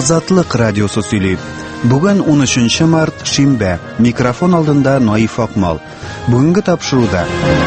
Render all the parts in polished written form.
Азатлык радиосы сөйли. Бүген 13 март шимбә. Микрофон алдында Наиф Акмал. Бүгенге тапшыруда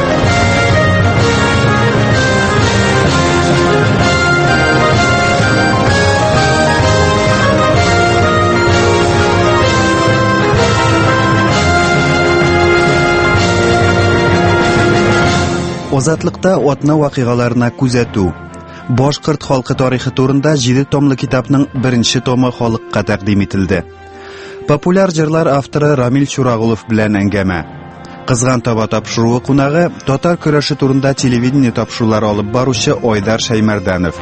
Азатлыкта атна вакыйгаларына күзәтү. Башкорт халкы тарихы турында 7 томлы китапның беренче томы халыкка тәкъдим ителде. Популяр җырлар авторы Рамил Чурагулов белән әңгәмә. Кызган таба тапшыруы кунагы татар көрәше турында телевидение тапшырулары алып баручы Айдар Шәймәрдәнов.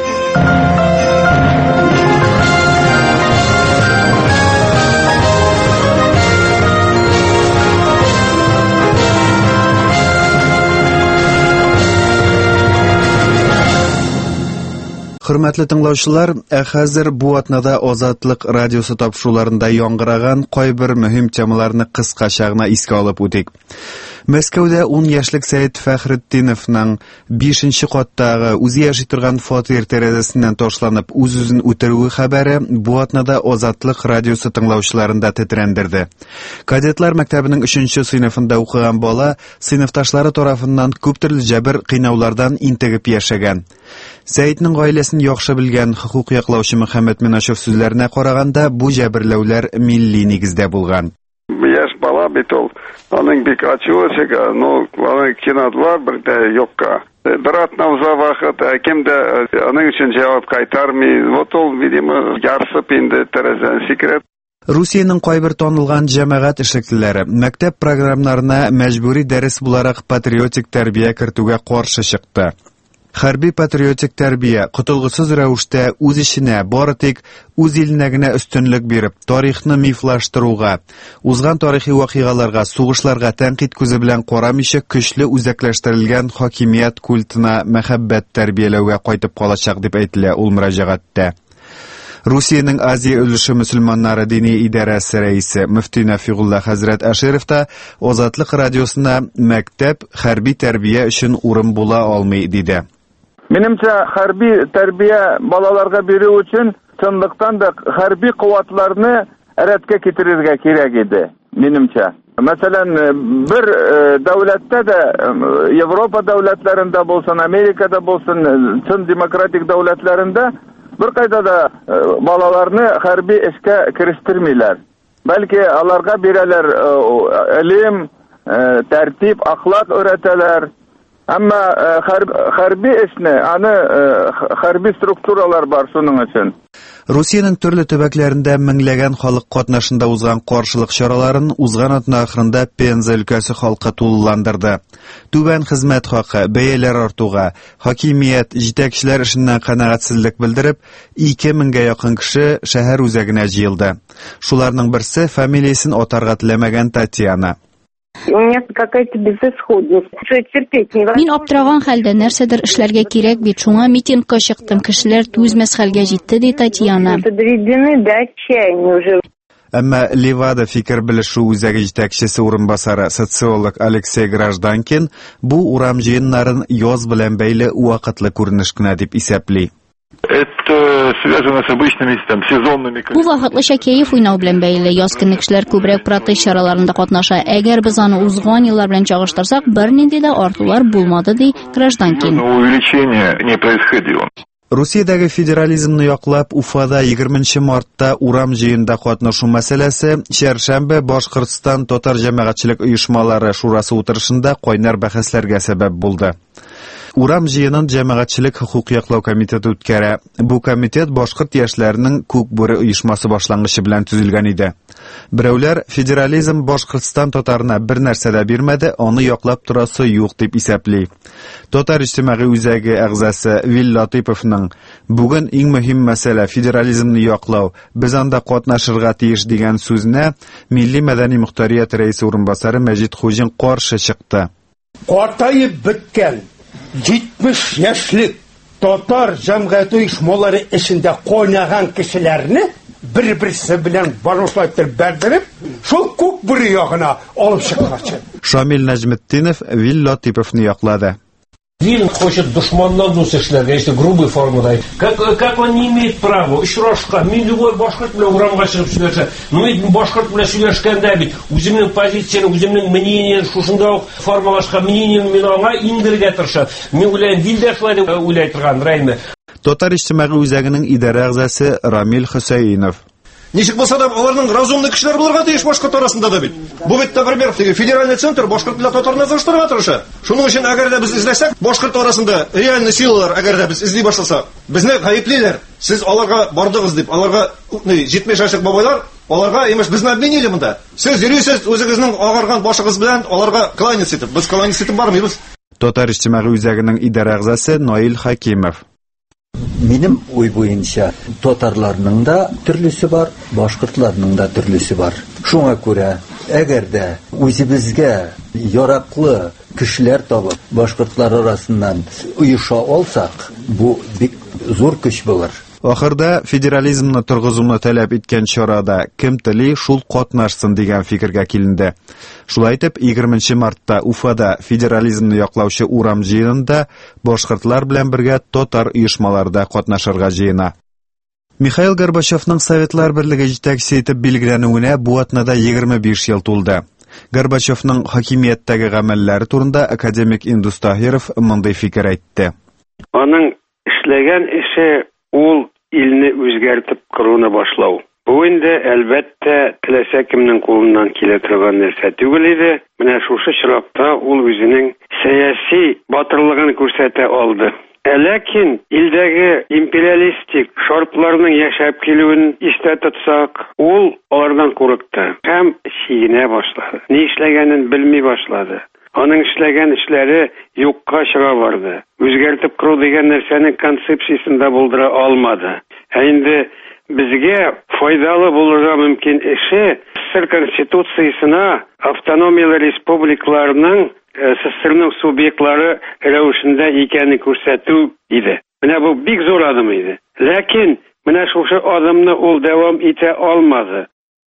Хөрмәтле тыңлаучылар, хәзер бу атнада Азатлык радиосы тапшыруларында яңгыраган кайбер мөһим темаларны кыскача гына искә алып үтик. Мәскәүдә 10 яшьлек Сәйд Фәхретдиновның 5нче каттагы үзе яши торган фатир тәрәзәсеннән ташланып үз-үзен үтерүе хәбәре бу атнада Азатлык радиосы тыңлаучыларында тетрәндерде. Кадетлар мәктәбенең 3нче сыйныфында укыган бала сыйныфташлары тарафыннан күп төрле җәбер кыйнаулардан интегеп яшәгән. Сәйднең гаиләсен яхшы белгән хукук яклаучы Мөхәммәд Минашев сүзләренә караганда, бу җәберләүләр милли нигездә булган. Яшь бала бит ул, аның бик ачуысы, но кинодлар бирдә юкка. Бер атна уза вакыт, кемдә аның өчен җавап кайтармый. Вот ул, видимо, ярсып инде тәрәзәдән сикереп. Русиянең кайбер танылган җәмәгать эшлеклеләре мәктәп программаларына мәҗбүри дәрес буларак патриотик тәрбия кертүгә каршы чыкты. Хәрби-патриотик тәрбия котылгысыз рәвештә үз ишенә бары тик үз иленә генә өстенлек биреп, тарихны мифлаштыруга, узган тарихи вакыйгаларга, сугышларга тәнкыйть күзе белән карамыйча көчле үзәкләштерелгән хакимият культына мәхәббәт тәрбияләүгә кайтып калачак дип әйтелә ул мөрәҗәгатьтә. Русиянең Азия өлеше мөселманнары дини идарәсе рәисе Мөфти Нафигулла хәзрәт Әширов та Азатлык радиосына мәктәп хәрби тәрбия өчен урын була алмый диде. Минемчә, хәрби тәрбия балаларга бирү өчен чынлыктан да хәрби куатларны рәткә китерергә кирәк иде, минемчә. Мәсәлән, бер дәүләттә дә, Европа дәүләтләрендә булсын, Америкада булсын, чын демократик дәүләтләрендә бер кайда да балаларны хәрби эшкә кирештермиләр. Бәлки аларга бирәләр илм, тәртип, ахлак өйрәтәләр. Әмма хәрби эшне, аны хәрби структуралар бар шуның өчен. Русиянең төрле төбәкләрендә меңләгән халык катнашында узган каршылык чараларын узган атна ахырында Пенза өлкәсе халкы тулыландырды. Түбән хезмәт хакы, бәяләр артуга, хакимият, җитәкчеләр эшеннән канәгатьсезлек белдереп, 2000гә якын кеше шәһәр үзәгенә җыелды. Шуларның берсе фамилиясен атарга теләмәгән Татьяна. Мин аптыраган хәлдә нәрсәдер эшләргә кирәк бит, шуңа митингка чыктым. Кешеләр түзмәс хәлгә җитте, ди Татьяна. Әмма Левада фикер белешү үзәге җитәкчесе урынбасары социолог Алексей Гражданкин бу урам җыеннарын яз белән бәйле вакытлы күренеш кенә дип исәпли. Бу вакытлыча кәеф уйнау белән бәйле. Яз көнне кешеләр күбрәк протест чараларында катнаша. Әгәр без аны узган еллар белән чагыштырсак, бернинди дә артулар булмады, ди Гражданкин. Русиядәге федерализмны яклап, Уфада 20 мартта урам җыенда катнашу мәсьәләсе чәршәмбе Башкортстан татар җәмәгатьчелек оешмалары шурасы утырышында кайнар бәхәсләргә сәбәп булды. Урам җыенын җәмәгатьчелек хукук яклау комитеты үткәрә. Бу комитет башкорт яшьләренең күк бүре оешмасы башлангычы белән төзелгән иде. Берәүләр федерализм Башкортстан татарына бер нәрсә дә бирмәде, аны яклап торасы юк дип исәпли. Татар иҗтимагый үзәге әгъзасы Вил Латыповның бүген иң мөһим мәсьәлә федерализмны яклау, без анда катнашырга тиеш дигән сүзенә Милли мәдәни мөхтәрият рәисе урынбасары Мәҗит Хуҗин каршы чыкты. Картайып беткән 70 яшьлек татар җәмгыяте оешмалары эшендә кайнаган кешеләрне бер-берсе белән барышлап бәрдереп, шул күк бүре ягына алып чыкканчы. Шамил Нәҗметдинов Вил Латыповны яклады. Вин хочет душманнан эшләргә, если грубой формада. Как он не имеет права? Очрашка, мин любой башкорт белән урамга чыгып сөйләшә. Ну бит башкорт белән сөйләшкәндә бит үземнең позициям, үземнең мнением шушында ук формалашкан мнением мин аңа индергә тырышам. Мин уйлайм, дилдә шулай дип уйлай торган Райме. Татар иҗтимагый үзәгенең идарә әгъзасы Рамил Хөсәйнов. Ничек булса да, аларның разумный кешеләр булырга тиеш башкорт арасында да бит. Бу бит, например, федеральный центр башкорт белән татарны тырыштырырга тырыша. Шуның өчен, әгәр дә без эзләсәк, башкорт арасында реальный силалар, әгәр дә без эзли башласак, безне гаеплиләр. Сез аларга бардыгыз дип, аларга 70 яшьлек бабайлар, аларга имеш безне обвинили монда. Сез йөрисез үзегезнең агарган башыгыз белән аларга кланяться итеп, без кланяться итеп бармыйбыз. Татар иҗтимагый үзәгенең идарә әгъзасы Наил Хакимов. Минем уй буенча, татарларның да төрлесе бар, башкортларның да төрлесе бар. Шуңа күрә, әгәр дә үзебезгә яраклы кешеләр табып, башкортлар арасыннан уйыша алсак, бу бик зур көч булыр. Ахырда федерализмны торгызуны таләп иткән чарада кем тели шул катнашсын дигән фикергә киленде. Шулай итеп 20 мартта Уфада федерализмны яклаучы урам җыенында башкортлар белән бергә татар оешмаларда катнашырга җыена. Михаил Горбачевның Советлар Берлеге җитәкчесе итеп билгеләнүенә бу атнада 25 ел тулды. Горбачевның хакимияттәге гамәлләре турында академик Индус Таһиров мондый фикер әйтте. Аның эшләгән эше ул илне үзгәртеп кыруны башлау. Бу инде әлбәттә теләсә кемнең кулыннан килә торган нәрсә түгел иде. Менә шушы чиракта ул үзенең сәяси батырлыгын күрсәтә алды. Ләкин илдәге империалистик шартларның яшәп килүен истә тотсак, ул алардан курыкты һәм сигенә башлады. Ни эшләгәнен белми башлады. Аның эшләгән эшләре юкка чыга барды. Үзгәртеп кыру дигән нәрсәнең концепциясен дә булдыра алмады. Инде безгә файдалы булырга мөмкин эше СССР конституциясына автономиялы республикаларның СССРның субъектлары рәвешендә икәнен күрсәтү иде. Менә бу бик зур адым иде. Ләкин менә шушы адымны ул дәвам итә алмады.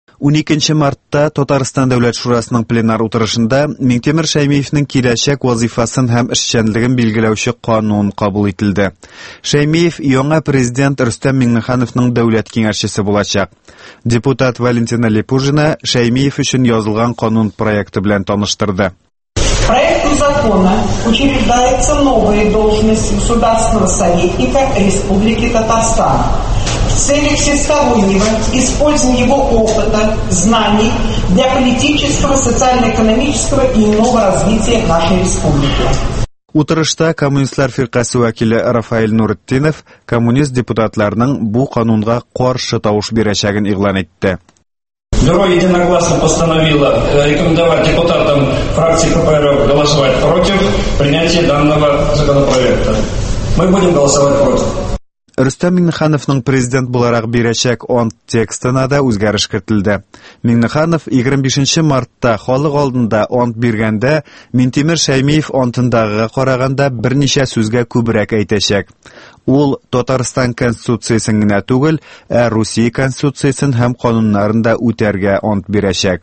12 мартта Татарстан Дәүләт Шурасының пленар утырышында Миңтимер Шәймиевнең киләчәк вазифасын һәм эшчәнлеген билгеләүче канун кабул ителде. Шәймиев яңа президент Рөстәм Миңнехановның дәүләт киңәшчесе булачак. Депутат Валентина Лепужина Шәймиев өчен язылган канун проекты белән таныштырды. Проектом закона учреждается новая должность государственного советника Республики Татарстан. В целях всестороннего использования его опыта, знаний для политического, социально-экономического и иного развития нашей республики. Утырышта коммунистлар фиркасы вәкиле Рафаэль Нуретдинов коммунист депутатларның бу канунга каршы тавыш бирәчәген игълан итте. Бюро единогласно постановило рекомендовать депутатам фракции КПРФ голосовать против принятия данного законопроекта. Мы будем голосовать против. Рөстәм Миңнехановның президент буларак бирәчәк ант текстына да үзгәреш кертелде. Миңнеханов 25 мартта халык алдында ант биргәндә Миңтимер Шәймиев антындагыга караганда берничә сүзгә күбрәк әйтәчәк. Ул Татарстан конституциясын генә түгел, Русия конституциясын һәм кануннарын да үтәргә ант бирәчәк.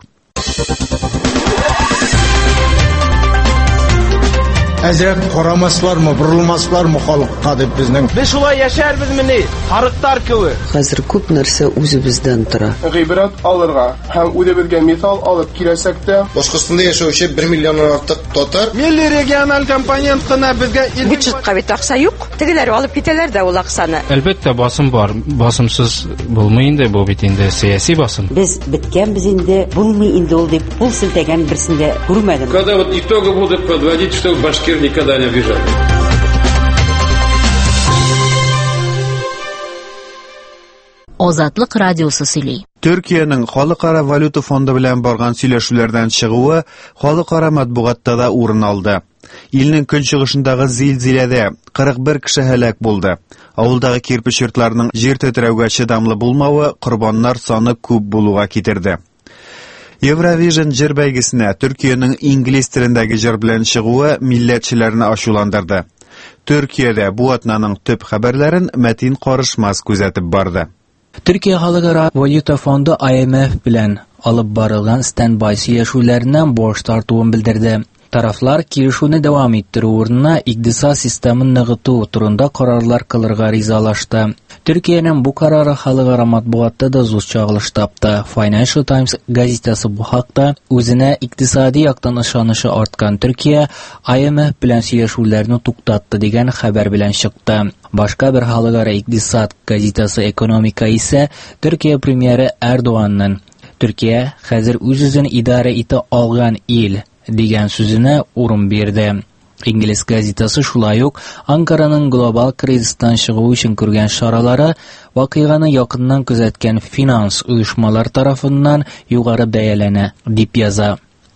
Әзрәк карамаслармы, бурылмаслармы халыкка дип безнең. Без шулай яшәрбезмени? Харыктар кеби. Хәзер күп нәрсә үзебездән тора. Гыйбрәт алырга һәм үзебезгә мисал алып киләсәк тә, Башкортстанда яшәүче 1 миллионнан артык татар. Милли региональ компонент кына безгә бюджетка бит акча юк. Тегеләр алып китәләр дә ул акчаны. Әлбәттә басым бар. Басымсыз булмый инде бу бит инде сиясәт басым. Без биткәнбез инде, булмый инде ул дип пул силтәгән берсендә күрмәдем. Когда вот итоги будут подводить, что башкир никогда не обижали. Азатлык радиосы сөйли. Төркиянең Халыкара валюта фонды белән барган сөйләшүләрдән чыгуы халыкара матбугатта да урын алды. Илнең көнчыгышындагы зилзиләдә 41 кеше һәлак булды. Авылдагы кирпеч йортларның җир тетрәүгә чыдамлы булмавы корбаннар саны күп булуга китерде. Евровижн җыр бәйгесенә Төркиянең инглиз телендәге җыр белән чыгуы милләтчеләрне ачуландырды. Төркиядә бу атнаның төп хәбәрләрен Мәтин Карышмас күзәтеп барды. Төркия Халыкара валюта фонды IMF белән алып барылган стендбай сөйләшүләреннән баш тартуын белдерде. Тарафлар килешүне дәвам иттерү урынына икътисад системын ныгыту турында карарлар кылырга ризалашты. Төркиянең бу карары халыкара матбугатта да зур чагылыш тапты. Financial Times газетасы бу хакта үзенә икътисади яктан ышанышы арткан Төркия IMF белән сөйләшүләрне туктатты дигән хәбәр белән чыкты. Башка бер халыкара икътисад газетасы Экономика исә Төркия премьеры Эрдоганның Төркия хәзер үз-үзен идара итә алган ил дигән сүзенә урын бирде. Инглиз газетасы шулай ук Анкараның глобаль кризистан чыгу өчен күргән чаралары вакыйганы якыннан күзәткән финанс оешмалар тарафыннан югары бәяләнә дип яза.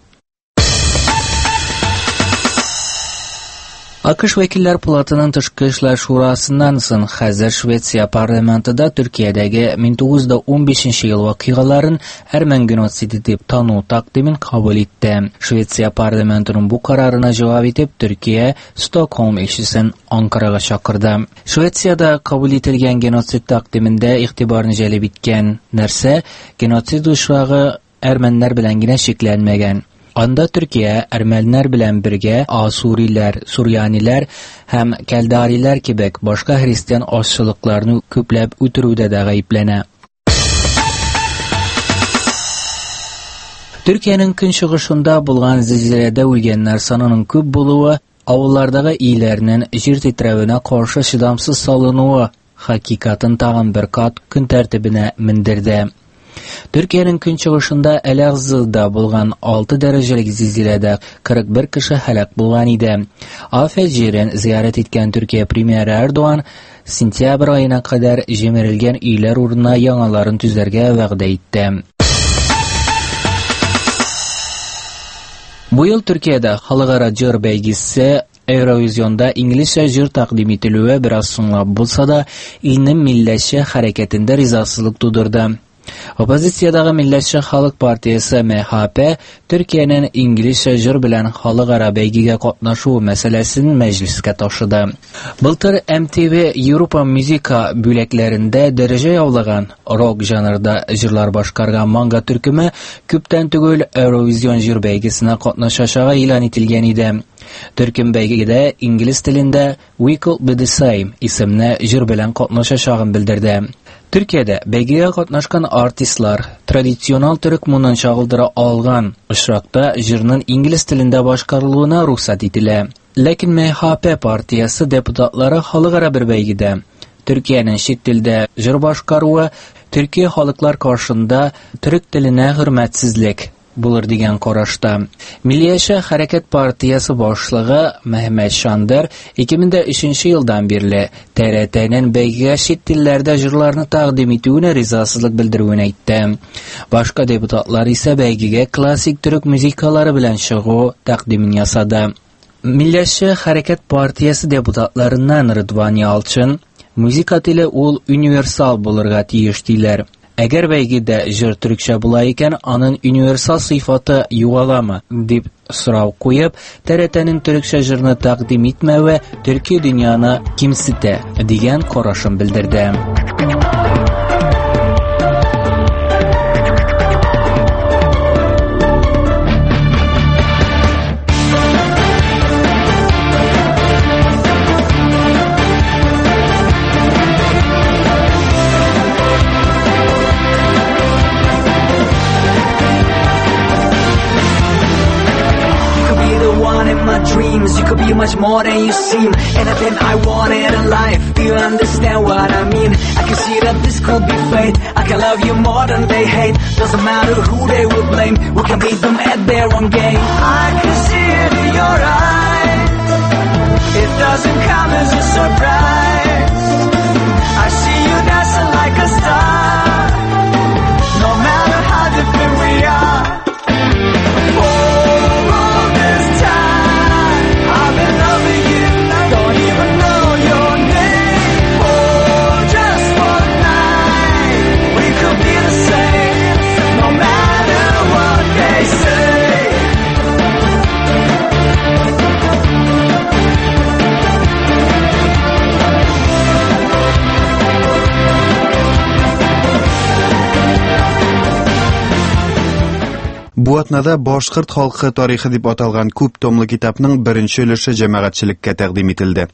АКШ вәкилләр палатының тышкы эшләр шурасыннан соң хәзер Швеция парламентында Төркиядәге 1915 ел вакыйгаларын Әрмән геноциды дип тану тәкъдимен кабул итте. Швеция парламентының бу карарына җавап итеп Төркия Стокгольм илчесен Анкарага чакырды. Швециядә кабул ителгән геноцид тәкъдимендә игътибарны җәлеп иткән нәрсә геноцид очрагы әрмәннәр белән генә шикләнмәгән. Анда Төркия әрмәннәр белән бергә асуриләр, сурьяниләр һәм кәлдариләр кебек башка христиан ашчылыкларны күпләп үтерүдә дә гаепләнә. Төркиянең көнчыгышында булган зилзиләдә үлгәннәр санының күп булуы, авыллардагы өйләрнең җир тетрәвенә каршы чыдамсыз салынуы хакыйкатын тагын бер кат көн тәртибенә мендерде. Төркиянең көнчыгышында Әләгъзада булган 6 дәрәҗәлек зилзиләдә 41 кеше һәлак булган иде. Афәт җирен зиярат иткән Төркия премьеры Эрдоган сентябрь аена кадәр җимерелгән өйләр урынына яңаларын төзәргә вәгъдә итте. Бу ел Төркиядә халыкара җыр бәйгесе Евровизионда инглизчә җыр тәкъдим ителүе бераз соңлап булса да, илнең милләтче хәрәкәтендә ризасызлык тудырды. Оппозициядагы Милләтче халык партиясе МХП Төркиянең инглизчә җыр белән халыкара бәйгегә катнашу мәсьәләсен мәҗлескә ташыды. Былтыр MTV Европа музыка бүләкләрендә дәрәҗә яулаган рок жанрда җырлар башкарган манга төркеме күптән түгел Евровизион җыр бәйгесенә катнашачагы элан ителгән иде. Төркем бәйгедә инглиз телендә We Could Be The Same исемле җыр белән катнашачагын белдерде. Төркиядә бәйгегә катнашкан артистлар традициональ төрек мунын чагылдыра алган очракта җырның инглиз телендә башкарылуына рөхсәт ителә. Ләкин МХП партиясе депутатлары халыкара бер бәйгедә Төркиянең чит телдә җыр башкаруы Төркия халыклар каршында төрек теленә хөрмәтсезлек булыр дигән карашта. Милләтче хәрәкәт партиясе башлыгы Мәхмәт Шандыр 2003 елдан бирле ТРТнең бәйгегә чит телләрдә җырларны тәкъдим итүенә ризасызлык белдерүен әйтте. Башка депутатлар исә бәйгегә классик төрек музыкалары белән чыгу тәкъдимен ясады. Милләтче хәрәкәт партиясе депутатларыннан Рыдван Ялчын музыка теле ул универсал булырга тиеш диләр. Әгәр бәйгедә җыр төрекчә була икән, аның универсал сыйфаты югаламы дип сорау куеп, ТРТнең төрекчә җырны тәкъдим итмәве төрки дөньяны кимсетә дигән карашын белдерде. You could be much more than you seem. Anything I wanted in life. Do you understand what I mean? I can see that this could be fate. I can love you more than they hate. Doesn't matter who they will blame. We can beat them at their own game. I can see it in your eyes. It doesn't come as a surprise. I see you dancing like a star. No matter how different we are. Бу атнада башкорт халкы тарихы дип аталган күп томлы китапның беренче өлеше җәмәгатьчелеккә тәкъдим ителде.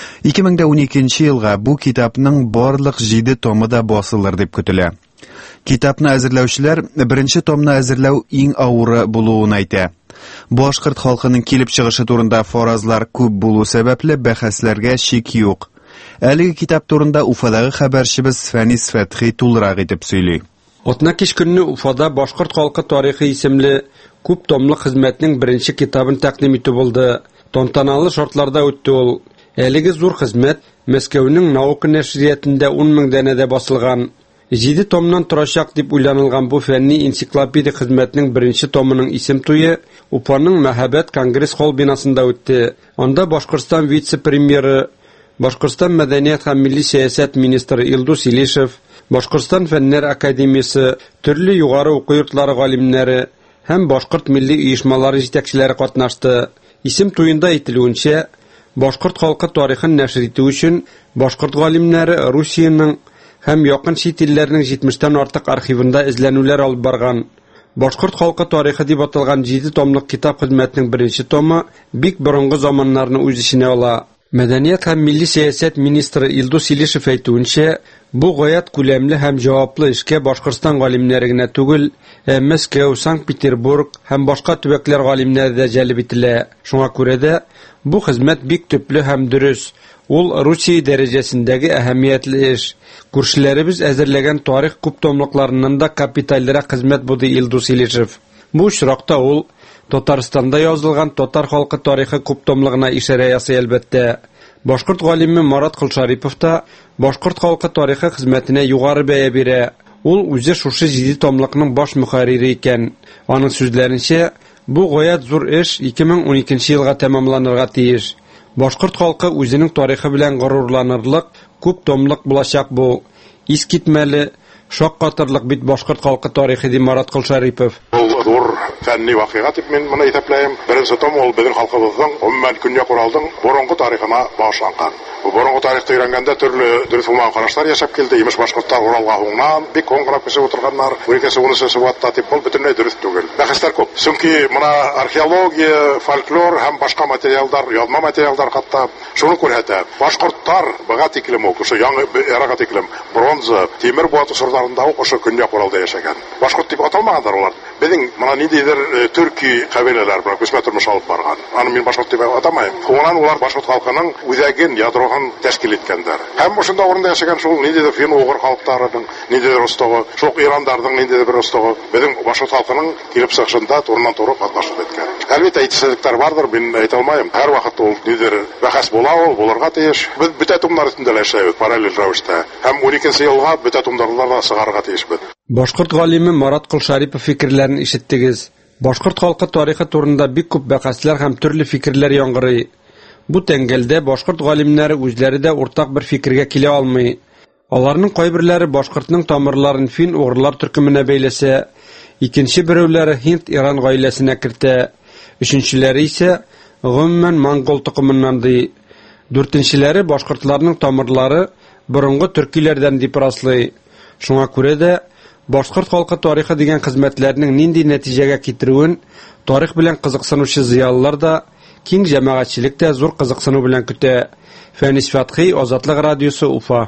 2012 елга бу китапның барлык 7 томы да басылыр дип көтелә. Китапны әзерләүчеләр беренче томны әзерләү иң авыры булуын әйтә. Башкорт халкының килеп чыгышы турында фаразлар күп булу сәбәпле бәхәсләргә шик юк. Әлеге китап турында Уфадагы хәбәрчебез Фәнис Фәтхи тулырак итеп сөйли. Атна кич көнне Уфада башкорт халкы тарихы исемле күп томлы хезмәтнең беренче китабын тәкъдим итү булды. Тантаналы шартларда үтте ул. Әлеге зур хезмәт Мәскәүнең наука нәшриятендә 10 000 данәдә басылган. 7 томнан торачак дип уйланылган бу фәнни энциклопедия хезмәтнең беренче томының исем туе Уфаның Мәһабәт конгресс холл бинасында үтте. Анда Башкортстан вице-премьеры, Башкортстан мәдәният һәм милли сәясәт министры Илдус Илишев, Башкортстан фәннәр академиясе, төрле югары уку йортлары галимнәре һәм башкорт милли оешмалары җитәкчеләре катнашты. Исем туенда әйтелүенчә, башкорт халкы тарихын нәшр итү өчен башкорт галимнәре Русиянең һәм якын чит илләрнең 70тән артык архивында эзләнүләр алып барган. Башкорт халкы тарихы дип аталган 7 томлык китап хезмәтнең беренче томы бик борынгы заманнарны үз иченә ала. Мәдәният һәм милли сәясәт министры Илдус Илишев әйтүенчә, бу гаять күләмле һәм җаваплы эшкә Башкортстан галимнәре генә түгел, Мәскәү, Санкт-Петербург һәм башка төбәкләр галимнәре дә җәлеп ителә. Шуңа күрә дә бу хезмәт бик төпле һәм дөрес. Ул Русия дәрәҗәсендәге әһәмиятле эш. Күршеләребез әзерләгән тарих күп томлыкларыннан да капитальрак хезмәт булды Илдус Илишев. Бу очракта ул Татарстанда язылган татар халкы тарихы күп томлыгына ишарә ясый әлбәттә. Башкорт галиме Марат Кылшарипов та башкорт халкы тарихы хезмәтенә югары бәя бирә. Ул үзе шушы 7 томлыкның баш мөхәррире икән. Аның сүзләренчә, бу гаять зур эш 2012 елга тәмамланырга тиеш. Башкорт халкы үзенең тарихы белән горурланырлык күп томлык булачак бу. Искитмәле, шаккатырлык бит башкорт халкы тарихы ди Марат Кылшарипов. Зур фәнни вакыйга дип мин моны әйтәпләйм. Беренче том ул безнең халкыбызның гомумән Көньяк Уралның борынгы тарихына багышланган. Бу борынгы тарихты өйрәнгәндә төрле дөрес булмаган карашлар яшәп килде. Имеш башкортлар Уралга хуңнан бик коңгырап кеше утырганнар. Икенче унысы сыйватта дип ул бөтенләй дөрес түгел. Бәхәсләр күп. Чөнки моны археология, фольклор һәм башка материаллар, язма материаллар каттап, шуны күрһәтә. Башкортлар бага тиклем ук, ошо яңа эрага тиклем бронза, тимер буат усурларында ук ошо Көньяк Уралда яшәгән. Башкорт дип аталмагандар улар. Безнең моны ниндидер төрки кабиләләр белән күсмә тормыш алып барган. Аны мин башкорт дип атамаем. Хуңнан улар башкорт халкының үзәген, ядроһын тәшкил иткәннәр. Һәм ошында урында яшәгән шул ниндидер фин-угыр халыкларының, ниндидер остогы, шул Ирандардың ниндидер бер остогы безнең башкорт халкының килеп чыгышында турыдан-туры катнашып иткән. Әлбәттә әйтсезлектәр бардыр, мин әйтә алмаем. Һәр вакыт ул ниндидер бәхәс була, ул булырга тиеш. Без бөтә томнар өстендә эшләбез параллель рәвештә. Һәм 12 елга бөтә томнарлар да сыгарга тиешбез. Башкорт галиме Марат Кылшарипов фикерләрен ишеттегез. Башкорт халкы тарихы турында бик күп бәхәсләр һәм төрле фикерләр яңгырый. Бу тәңгәлдә башкорт галимнәре үзләре дә уртак бер фикергә килә алмый. Аларның кайберләре башкортның тамырларын фин-угырлар төркеменә бәйләсә, икенче берәүләре Һинд-Иран гаиләсенә кертә, өченчеләре исә гомумән монгол тукымыннан ди. Дүртенчеләре башкортларның тамырлары борынгы төркиләрдән дип раслый. Шуңа күрә дә башкорт халкы тарихы дигән хезмәтләрнең нинди нәтиҗәгә китерүен тарих белән кызыксынучы зыялылар да, киң җәмәгатьчелек тә зур кызыксыну белән көтә. Фәнис Фәтхи, Азатлык радиосы, Уфа.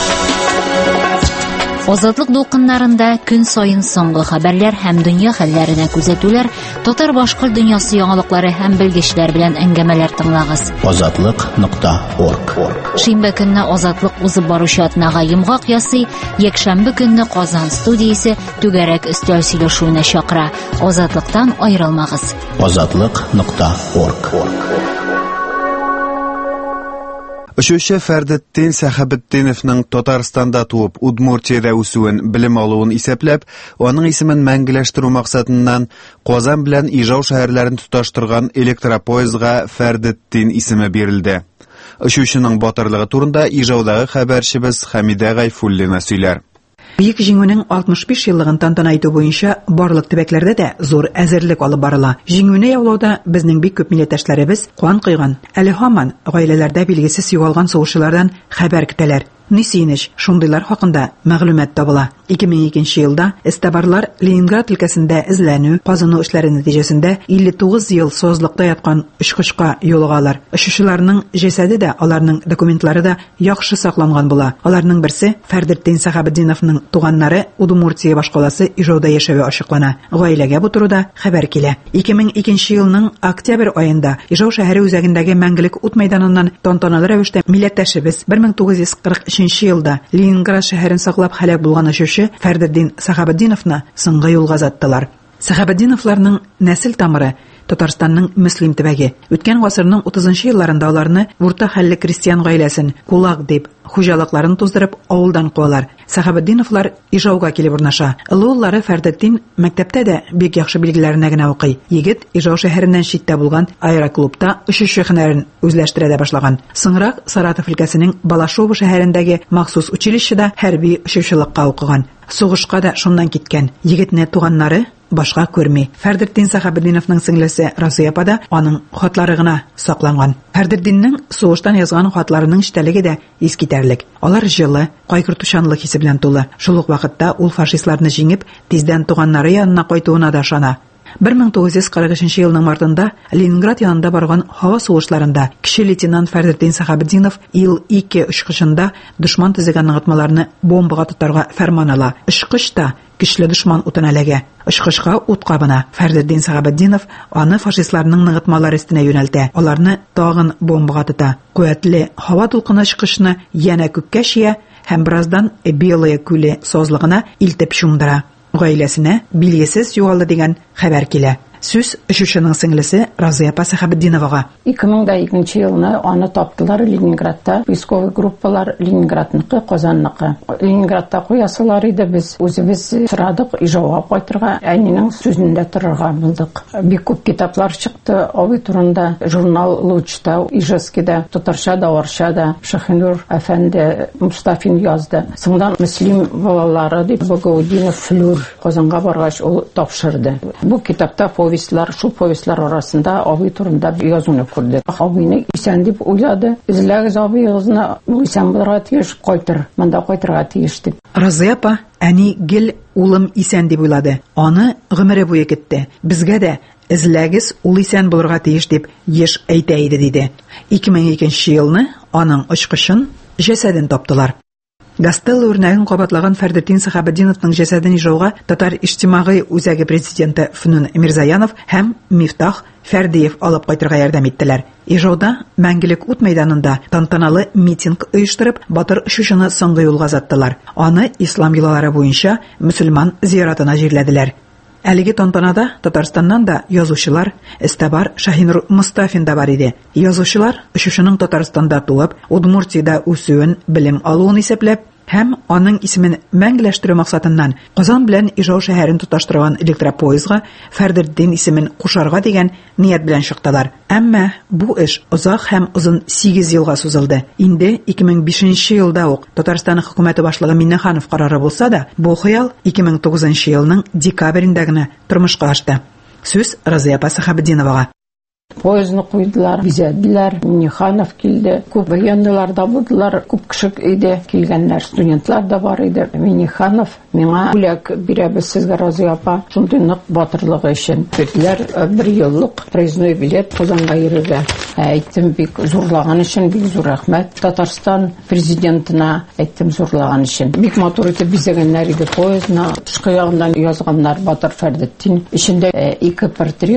Азатлык дулкыннарында көн сайын соңгы хәбәрләр һәм дөнья хәлләренә күзәтүләр, татар-башкорт дөньясы яңалыклары һәм белгечләр белән әңгәмәләр тыңлагыз. Азатлык.орг. Шимбә көнне Азатлык узып баручы атнага йомгак ясый, якшәмбе көнне Казан студиясе түгәрәк өстәл сөйләшүенә чакыра. Азатлыктан аерылмагыз. Азатлык.орг. Өченче Фәрдетдин Сәхәбетдиновның Татарстанда туып, Удмуртиядә үсүен, белем алуын исәпләп, аның исемен мәңгеләштерү максатыннан Казан белән Ижау шәһәрләрен тоташтырган электропоездга Фәрдетдин исеме бирелде. Өченченең батырлыгы турында Ижаудагы хәбәрчебез Хәмидә Гайфуллина сөйләр. Бөек җиңүнең 65 еллыгын тантана итү буенча барлык төбәкләрдә дә зур әзерлек алып барыла. Җиңүне яулауда безнең бик күп милләттәшләребез кан койган. Әле һаман гаиләләрдә билгесез югалган сугышчылардан хәбәр көтәләр. Ни сөенеч, шундыйлар хакында мәгълүмат табыла. 2002 елда эстабарлар Ленинград өлкәсендә эзләнү, казыну эшләре нәтиҗәсендә 59 ел созлыкта яткан очкычка юлыгалар. Очучыларның җәсәде дә, аларның документлары да яхшы сакланган була. Аларның берсе Фәрдетдин Сахабетдиновның туганнары Удмуртия башкаласы Ижауда яшәве ачыклана. Гаиләгә бу турыда хәбәр килә. 2002 елның октябрь аенда Ижау шәһәре үзәгендәге Мәңгелек ут мәйданыннан тантаналы рәвештә милләттәшебез 1943 елда Ленинград шәһәрен саклап һәлак булган очучы Фәрдетдин Сахабетдиновны соңгы юлга озаттылар. Сахабетдиновларның нәсел тамыры Татарстанның мөслим төбәге. Үткән гасырның 30-нчы елларында аларны урта хәлле крестьян гаиләсен кулак дип хуҗалыкларын туздырып авылдан куалар. Сахабетдиновлар Ижауга килеп урнаша. Уллары Фәрдетдин мәктәптә дә бик яхшы билгеләренә генә укый. Егет Ижау шәһәреннән читтә булган аэроклубта очучы һөнәрен үзләштерә дә башлаган. Соңрак Саратов өлкәсенең Балашова шәһәрендәге махсус училищеда хәрби очучылыкка укыган. Сугышка да шуннан киткән. Егетне туганнары башка күрми. Фәрдетдин Сахабетдиновның сеңлесе Разия апа да аның хатлары гына сакланган. Фәрдетдинның сугыштан язган хатларының эчтәлеге дә искитәрлек. Алар җылы, кайгыртучанлык хисе белән тулы. Шул ук вакытта ул фашистларны җиңеп, тиздән туганнары янына кайтуына да ышана. 1943 елның мартында Ленинград янында барган һава сугышларында кече лейтенант Фәрдетдин Сахабетдинов Ил-2 очкышында дошман төзегән ныгытмаларны бомбага тотарга фәрман ала. Очкыч та көчле дошман утына эләгә. Очкычка ут кабына. Фәрдетдин Сахабетдинов аны фашистларның ныгытмалары өстенә юнәлтә. Аларны тагын бомбага тота. Куәтле һава дулкыны очкычны янә күккә чия һәм бераздан Белая күле созлыгына илтеп чумдыра. Гаиләсенә билгесез югалды дигән хәбәр килә. Сүз очучының сеңлесе Разия апа Сахабетдиновага. 2002 елны аны таптылар Ленинградта. Войсковый группалар Ленинградныкы, Казанныкы. Ленинградта куясылар иде, без үзебез сорадык Ижауга кайтырга, әнинең сүзендә торырга булдык. Бик күп китаплар чыкты авы турында, журнал Лучта, Ижевскида, татарча да, орысча да, Шахинур әфәнде Мустафин язды. Соңдан мөслим балалары дип Багаудинов Флюр Казанга баргач ул тапшырды. Бу китапта шул повестлар арасында абый турында язуны күрде. Абыйны исән дип уйлады. Изләгез абыйгызны исән булырга тиеш, кайтыр, монда кайтырга тиеш дип. Разия апа әни гел улым исән дип уйлады. Аны гомере буе кетте. Безгә дә изләгез ул исән булырга тиеш дип еш әйтә иде диде. 2002 елны аның очкычын җәсәден таптылар. Гастелло үрнәген кабатлаган Фәрдетдин Сахабетдиновның җәсәден Ижауга татар иҗтимагый үзәге президенты Фнун Мирзаянов һәм Мифтах Фәрдиев алып кайтырга ярдәм иттеләр. Ижауда Мәңгелек ут мәйданында тантаналы митинг оештырып, батыр очучыны соңгы юлга озаттылар. Аны ислам йолалары буенча мөселман зияратына җирләделәр. Әлеге тантанада Татарстаннан да язучылар, эстабар Шахинур Мустафин да бар иде. Язучылар очучының Татарстанда туып, Удмуртиядә үсүен, белем алуын исәпләп, һәм аның исемен мәңгеләштерү максатыннан Казан белән Ижау шәһәрен тоташтырган электропоездга Фәрдетдин исемен кушарга дигән ният белән чыктылар. Әмма бу эш озак һәм узын 8 елга сузылды. Инде 2005 елда ук Татарстан хөкүмәте башлыгы Миннеханов карары булса да, бу хыял 2009 елның декабрендә генә тормышка ашты. Сүз Разия апа Сахабетдиновага. Поездны куйдылар, бизәделәр, Миннеханов килде, күп янлар да булдылар, күп кеше иде, килгәннәр, студентлар да бар иде. Миннеханов миңа бүләк бирәбез сезгә, Разия апа, шундый нык батырлыгы өчен. Берләр 1 еллык проездной билет Казанга йөрергә. Әйттем, бик зурлаган өчен, бик зур рәхмәт. Татарстан президентына әйттем зурлаган өчен. Бик матур итеп бизәгәннәр иде поездны. Тышкы ягыннан язганнар Батыр Фәрдетдин. Ичендә 2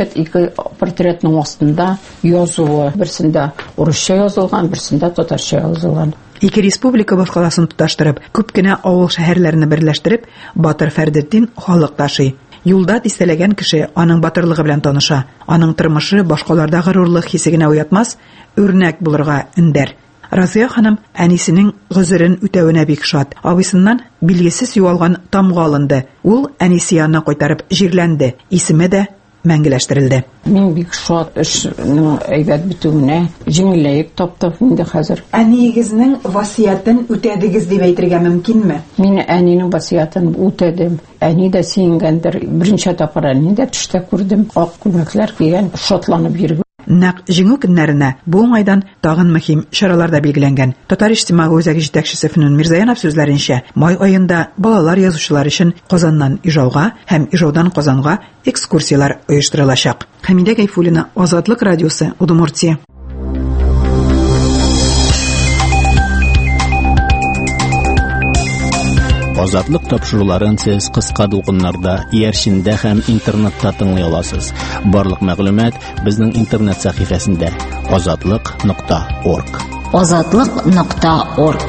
портретның астында язуы, берсендә урысча язылган, берсендә татарча язылган. Ике республика башкаласын тоташтырып, күп кенә авыл шәһәрләрне берләштереп, Батыр Фәрдетдин халык ташый. Юлда дистәләгән кеше аның батырлыгы белән таныша. Аның тормышы башкаларда горурлык хисегенә уятмас, үрнәк булырга өндәр. Разия ханым әнисенең гозерен үтәвенә бик шат. Абысыннан билгесез юалган тамга алынды. Ул әнисе янына кайтарып җирләнде. Исеме дә мәңгеләштерелде. Мин бик шат эшнең әйбәт битүенә җиңеллек таптым инде хәзер. Әнигезнең васыятын үтәдегез дип әйтергә мөмкинме? Мин әнинең васыятын үтәдем. Әни дә сөенгәндер. Беренче тапкыр әни дә төштә күрдем. Ак күлмәкләр кигән, шатланып йөргән. Нәкъ җиңү көннәренә бу уңайдан тагын мөһим чаралар да билгеләнгән. Татар иҗтимагый үзәге җитәкчесе Фәнүн Мирзаянов сүзләренчә, май аенда балалар язучылар өчен Казаннан Ижауга һәм Ижаудан Казанга экскурсиялар оештырылачак. Хәмидә Гайфуллина, Азатлык радиосы, Удмуртия. Азатлык тапшыруларын сез кыска дулкыннарда, иярчиндә һәм интернетта тыңлый аласыз. Барлык мәгълүмат безнең интернет сәхифәсендә azatlyk.org. azatlyk.org.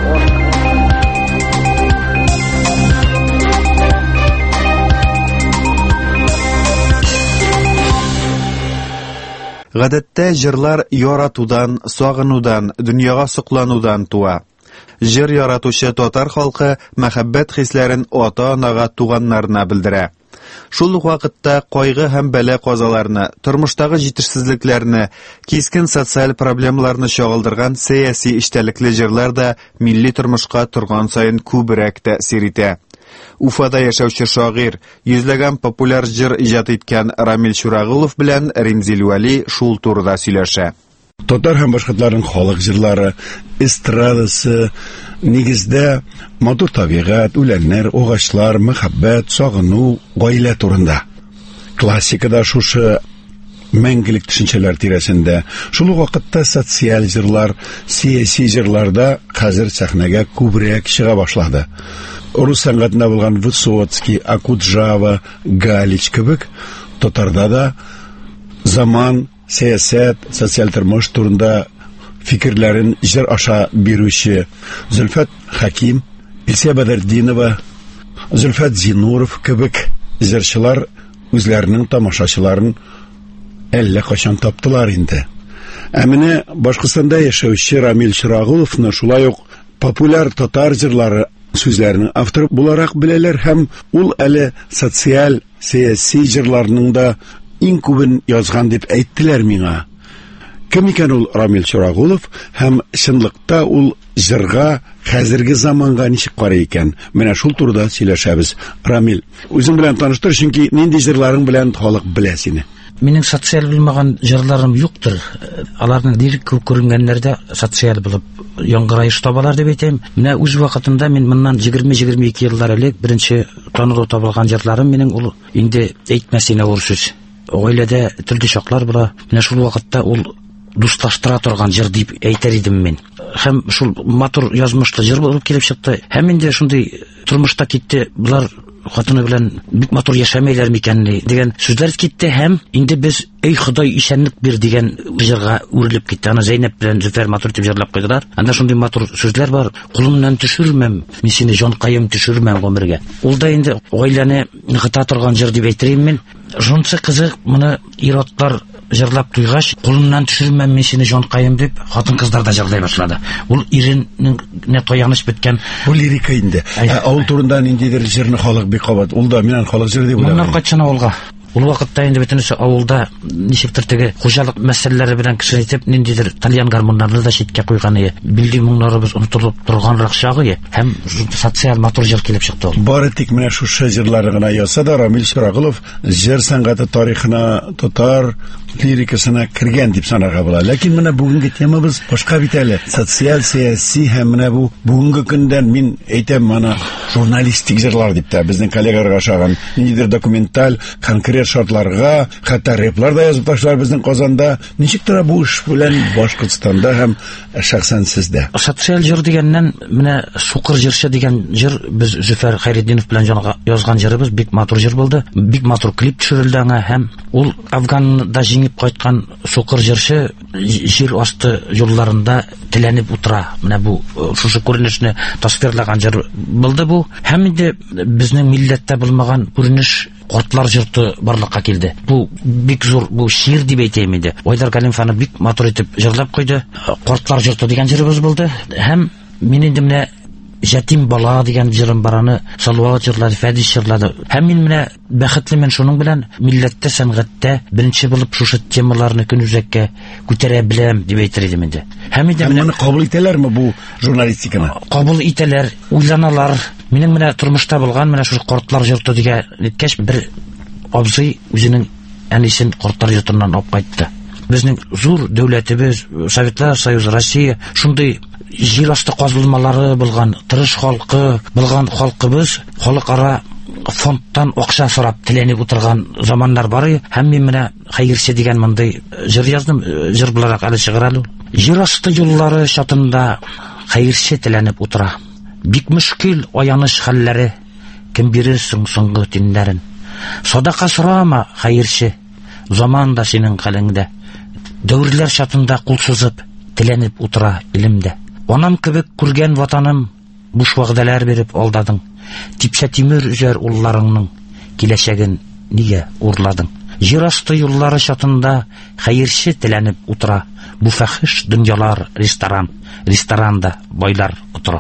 Гадәттә җырлар яратудан, сагынудан, дөньяга сокланудан туа. Җыр яратучы татар халкы мәхәббәт хисләрен ата-анага, туганнарына белдерә. Шул ук вакытта кайгы һәм бәла казаларны, тормыштагы җитешсезлекләрне, кискен социаль проблемаларны чагылдырган сәяси эчтәлекле җырлар да милли тормышка торган саен күбрәк тәэсир итә. Уфада яшәүче шагыйрь, йөзләгән популяр җыр иҗат иткән Рамил Шурагулов белән Римзил Вәли шул турыда сөйләшә. Татар һәм башкаларның халык җырлары, эстрадасы нигездә матур табигать, үләннәр, агачлар, мәхәббәт, сагыну, гаилә турында. Классикада шушы мәңгелек төшенчәләр тирәсендә, шул ук вакытта социаль җырлар, сияси җырларда хәзер сәхнәгә күбрәк чыга башлады. Рус сәнгатендә булган Высоцкий, Акуджава, Галич кебек, татарда да заман, сәясәт, социаль тормыш турында фикерләрен җыр аша бирүче Зөлфәт Хаким, Илсия Бәдердинова, Зөлфәт Зинуров кебек җырчылар үзләренең тамашачыларын әллә качан таптылар инде. Ә менә Башкортстанда яшәүче Рамил Шурагуловны шулай ук популяр татар җырлары сүзләренең авторы буларак беләләр һәм ул әле социаль, сәяси җырларның да иң күбен язган дип әйттеләр миңа. Кем икән ул Рамил Шурагулов һәм чынлыкта ул җырга хәзерге заманга ничек карый икән? Менә шул турыда сөйләшәбез. Рамил, үзең белән таныштыр, чөнки нинди җырларың белән халык белә сине. Минем социаль булмаган җырларым юктыр. Аларның лирик күргәннәрдә социаль булып яңгырайыш табалар дип әйтәм. Менә үз вакытында мин моннан 20-22 еллар элек беренче танылу табылган җырларым минем ул инде әйтмәсенә авыр сүз. Гаиләдә төрле чаклар була. Менә шул вакытта ул дуслаштыра торган җыр дип әйтер идем мин. Һәм шул матур язмышлы җыр булып килеп чыкты. Һәм инде шундый тормышта китте. Булар хатыны белән бик матур яшәмәйләр микәнни дигән сүзләр китте һәм инде без эй Ходай ишәнлек бир дигән җырга үрелеп китте. Аны Зәйнәп белән Зөфәр матур дип җырлап куйдылар. Анда шундый матур сүзләр бар. Кулымнан төшермәм, мин сине җанкаем төшермәм гомергә. Ул да инде гаиләне ныгыта торган җыр дип әйтерим мин. Шунысы кызык, моны ир-атлар җырлап туйгач, кулымнан төшермәм мин сине җанкаем дип хатын-кызлар да җырлый башлады. Ул иренең таяныш беткән. Бу лирика инде. Авыл турында ниндидер җырны халык бик кабат. Ул да миннән халык җыры дип уйлыйм. Моннан кайчан авылга? Ул вакытта инде бөтенесе авылда ничектер теге хуҗалык мәсьәләләре белән кеше итеп ниндидер тальян гармоннарны да читкә куйган иде. Билди моңнарыбыз онытылып торганрак чагы һәм социаль матур җыр килеп чыкты ул. Бары тик менә шушы җырлары гына язса да Рамил Шурагулов җыр сәнгате тарихына, татар лирикасына кергән дип санарга була. Ләкин менә бүгенге темабыз башка бит әле. Социаль, сәяси һәм менә бу бүгенге көндән мин әйтәм, моны журналистик җырлар дип тә безнең коллегаларга ошаган ниндидер документаль, конкрет шартларга, хәтта реплар да язып ташлар безнең Казанда. Ничек тора бу эш белән Башкортстанда һәм шәхсән сездә? Социаль җыр дигәннән менә Сукыр җырчы дигән җыр без Зөфәр Хәйретдинов белән язган җырыбыз бик матур җыр булды. Бик матур клип төшерелде аңа һәм ул Афганда җиңеп кайткан Сукыр җырчы җир асты юлларында теләнеп утыра. Менә бу шушы күренешне тасвирлаган җыр булды бу. Һәм инде безнең милләттә булмаган күренеш Кортлар җырты барлыкка килде. Бу бик зур, бу шигырь дип әйтәм инде. Айдар Галимов аны бик матур итеп җырлап куйды. Кортлар җырты дигән җырыбыз булды. Һәм мин инде менә Җатим бала дигән җырым бараны Салават җырлады, Фәдис җырлады. Һәм мин менә бәхетлемен шуның белән милләттә, сәнгатьтә беренче булып шушы темаларны көнүзәккә күтәрә беләм дип әйтер идем инде. Һәм инде моны кабул итәләрме бу журналистиканы? Кабул итәләр, уйланалар. Минем менә тормышта булган менә шушы кортлар җырты дигән иткәч бер абзый үзенең әнисен кортлар җыртыннан алып кайтты. Безнең зур дәүләтебез, Советлар Союзы, Россия, шундый җир асты казылмалары булган, тырыш халкы булган халкыбыз халыкара фондтан акча сорап тиләнеп утырган заманнар бар иде. Һәм мин менә хәерче дигән мондый җыр яздым, җыр буларак әле чыгара ул. Җир асты юллары чатында хәерче тиләнеп утыра. Бик мөшкил аяныш хәлләре, кем бирерсең соңгы тиннәрен. Садака сорама, хәерче, заман да синең хәлеңдә. Дәүрләр чатында кул сузып, тиләнеп утыра илемдә. Анам кебек күргән ватаным, буш вәгъдәләр биреп алдадың. Типшә тимер үзәр улларыңның киләчәген нигә урладың? Җир асты юллары чатында хәерче тиләнеп утыра. Бу фәхиш дөньялар ресторанда байлар утыра.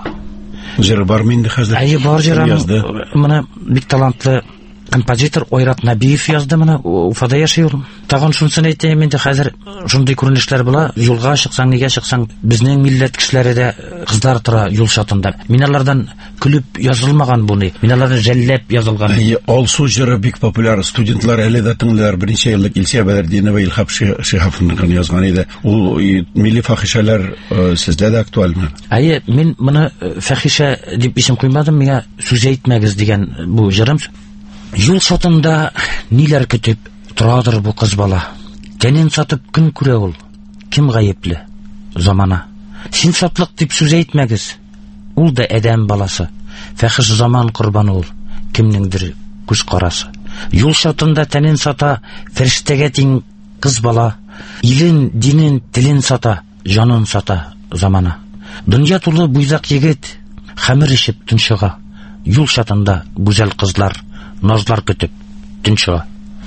Җыр бар минде хәзер. Әйе, бар җырым. Моны бик талантлы композитор Ойрат Набиев язды, моны Уфада яши ул. Тагын шунысын әйтәм инде, хәзер шундый күренешләр була. Юлга чыксаң, нигә чыксаң, безнең милләт кешеләре дә кызлар тора юл чатында. Мин алардан көлүп язылмаган буны. Мин аларны жәлләп язылган. Алсу җыры бик популяр. Студентлар әле дә тыңлыйлар. Беренче еллык Илсия Бәдердинова Илхап Шиһаповның язган иде. Ул милли фахишәләр сездә дә актуальмы? Әйе, мин моны фахиша дип исем куймадым, миңа сүз әйтмәгез дигән бу җырым. Юл сатында ниләр көтеп торадыр бу кыз бала. Тәнен сатып көн күрә ул. Кем гаепле? Замана. Син сатлык дип сүз әйтмәгез. Ул да адәм баласы. Фәхиш заман корбаны ул. Кемнеңдер күз карасы. Юл сатында тәнен сата, фәрештәгә тиң кыз бала. Илен, динен, телен сата, җанын сата замана. Дөнья тулы буйдак егет, хәмер ишеп төнчыга. Юл сатында гүзәл кызлар назлар көтеп төнчыга.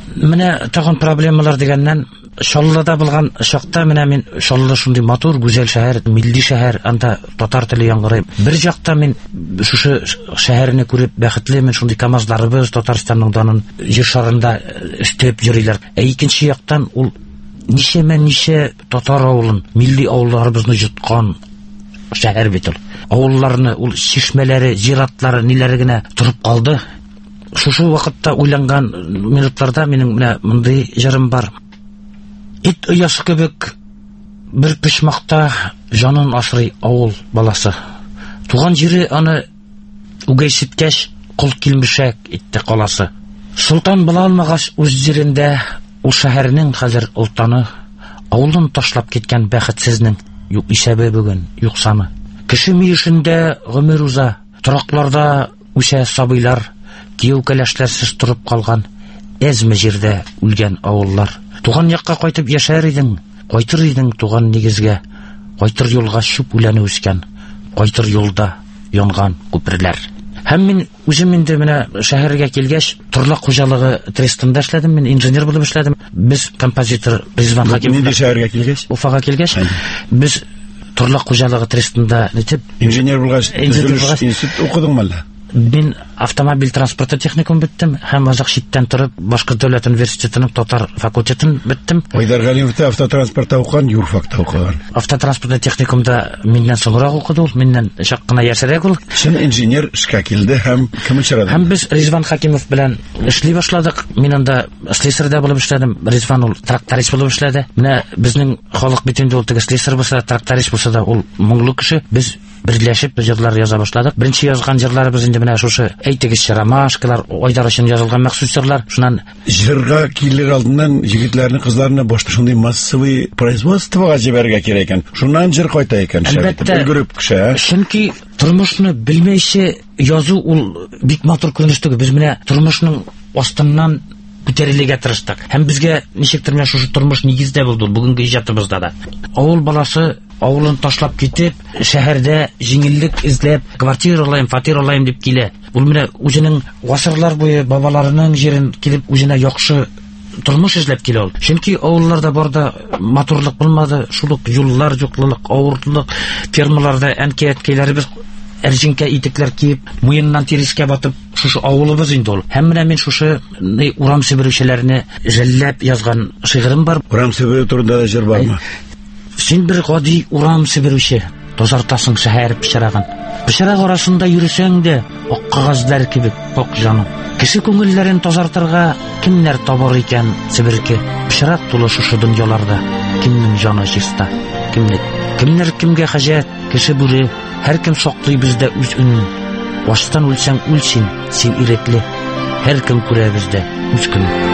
Менә тагын проблемалар дигәннән, Шаллыда булган чакта менә мин Шаллы шундый матур, гүзәл шәһәр, милли шәһәр, анда татар теле яңгырый. Бер якта мин шушы шәһәрне күреп бәхетлемен, шундый КамАЗларыбыз Татарстанның данын җир шарында өстәп йөриләр. Икенче яктан ул ничә татар авылын, милли авылларыбызны йоткан шәһәр бит ул. Авылларны, ул чишмәләре, зиратлары, ниләре генә турып калды. Шушы вакытта уйланган минутларда минем менә мондый җырым бар. Ит оясы кебек бер пишмакта җанын асрый авыл баласы. Туган җире аны үгәйсеткәч кул килмешәк итте каласы. Султан була алмагач үз җирендә ул шәһәрнең хәзер ултаны, авылын ташлап киткән бәхетсезнең юк исәбе бүген, юк саны. Кеше миешендә гомер уза, торакларда үсә сабыйлар, кияү кәләшләрсез турып калган, әзме җирдә үлгән авыллар. Туган якка кайтып яшәр идең, кайтыр идең туган нигезгә, кайтыр юлга чүп үләне үскән, кайтыр юлда янган күперләр. Һәм мин үзем инде менә шәһәргә килгәч, торлак хуҗалыгы трестында эшләдем, мин инженер булып эшләдем. Без композитор Ризван Хакимов. Нинди шәһәргә килгәч? Уфага килгәч, без торлак хуҗалыгы трестында нитеп инженер булгач, институт укыдыңмы әллә? Мин автомобиль транспорты техникум биттем, һәм азак читтән торып Башкорт дәүләт университетының татар факультетын биттем. Айдар Галимов автотранспортта укыган, юрфакта укыган. Автотранспортта техникумда миннән соңрак укыды ул, миннән чак кына яшәрәк ул. Шин инженер эшкә килде һәм кем очрады? Һәм без Ризван Хакимов белән эшли башладык. Мин анда слесарьда булып эшләдем. Ризван ул тракторист булып эшләде. Менә безнең халык бит инде ул теге слесарь булса, тракторист булса да ул моңлы кеше. Без берләшеп җырлар яза башладык. Беренче язган җырларыбыз инде менә шушы әйтегезчә ромашкалар, Айдар өчен язылган махсус җырлар. Шуннан җырга килер алдыннан егетләрне, кызларны башта шундый массовый производствога җибәргә кирәк икән. Шуннан җыр кайта икән шәһәрдә. Өлгереп кеше. Чөнки тормышны белмәйчә язу ул бик матур күренештә. Без менә тормышның астыннан күтәрелергә тырыштык. Һәм безгә ничектер менә шушы тормыш нигездә булды бүгенге иҗатыбызда да. Авыл баласы авылын ташлап китеп, шәһәрдә җиңеллек эзләп, квартира алайым, фатир алайым дип килә. Ул менә үзенең гасырлар буе бабаларының җирен килеп үзенә яхшы тормыш эзләп килә ул. Чөнки авылларда барда матурлык булмады, шулык юллар юклык, авырлык, фермаларда әнкәйтләребез әрҗинкә итекләр киеп, муеннан тирискә батып, шушы авылыбыз инде ул. Һәм менә мин шушы урам себерүчеләрне жәлләп язган шигырем бар. Урам себерү турында җыр бармы? Син бер гади урам себерүче, тазартасың шәһәр пычрагын. Пычрак арасында йөрсәң дә, ак кагазлар кебек пак җаның. Кеше күңелләрен тазартырга кемнәр табар икән себерке? Пычрак тулы шушы дөньяларда. кемнең җаны чиста, кемнәр кемгә хаҗәт, кеше бүре, һәркем саклый бездә үз үнен. Баштан үлсәң үл син ирекле, һәркем күрә бездә үз көнен.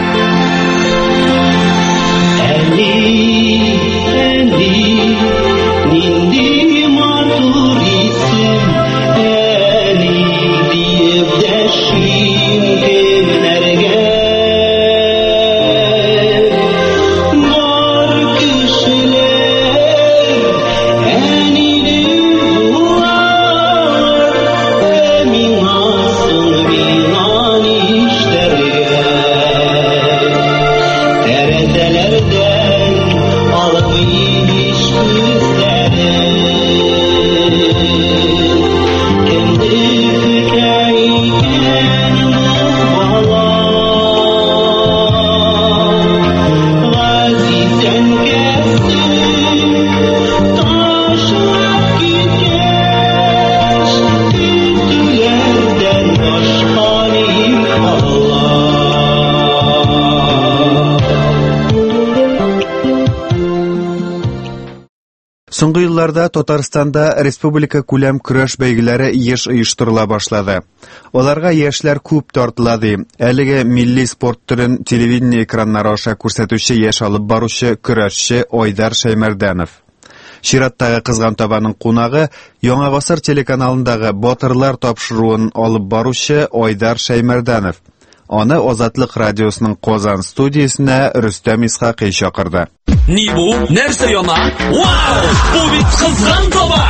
Соңгы елларда Татарстанда республика күләм көрәш бәйгеләре еш оештырыла башлады. Аларга яшьләр күп тартыла ди. Әлеге милли спорт төрен телевидение экраннары аша күрсәтүче яшь алып баручы көрәшче Айдар Шәймәрдәнов. Чираттагы кызган табаның кунагы Яңа гасыр телеканалындагы Батырлар тапшыруын алып баручы Айдар Шәймәрдәнов. Аны Азатлык радиосының Казан студиясенә Рөстәм Исхакый чакырды. Ни бу? Нәрсә яна? Вау! Бу бит кызган таба!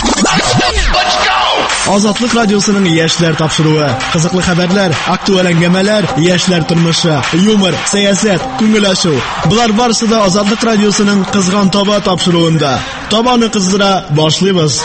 Азатлык радиосының яшьләр тапшыруы, кызыклы хәбәрләр, актуаль әңгәмәләр, яшьләр тормышы, юмор, сәясәт, күңел ачу. Булар барысы да Азатлык радиосының кызган таба тапшыруында. Табаны кыздыра башлыйбыз.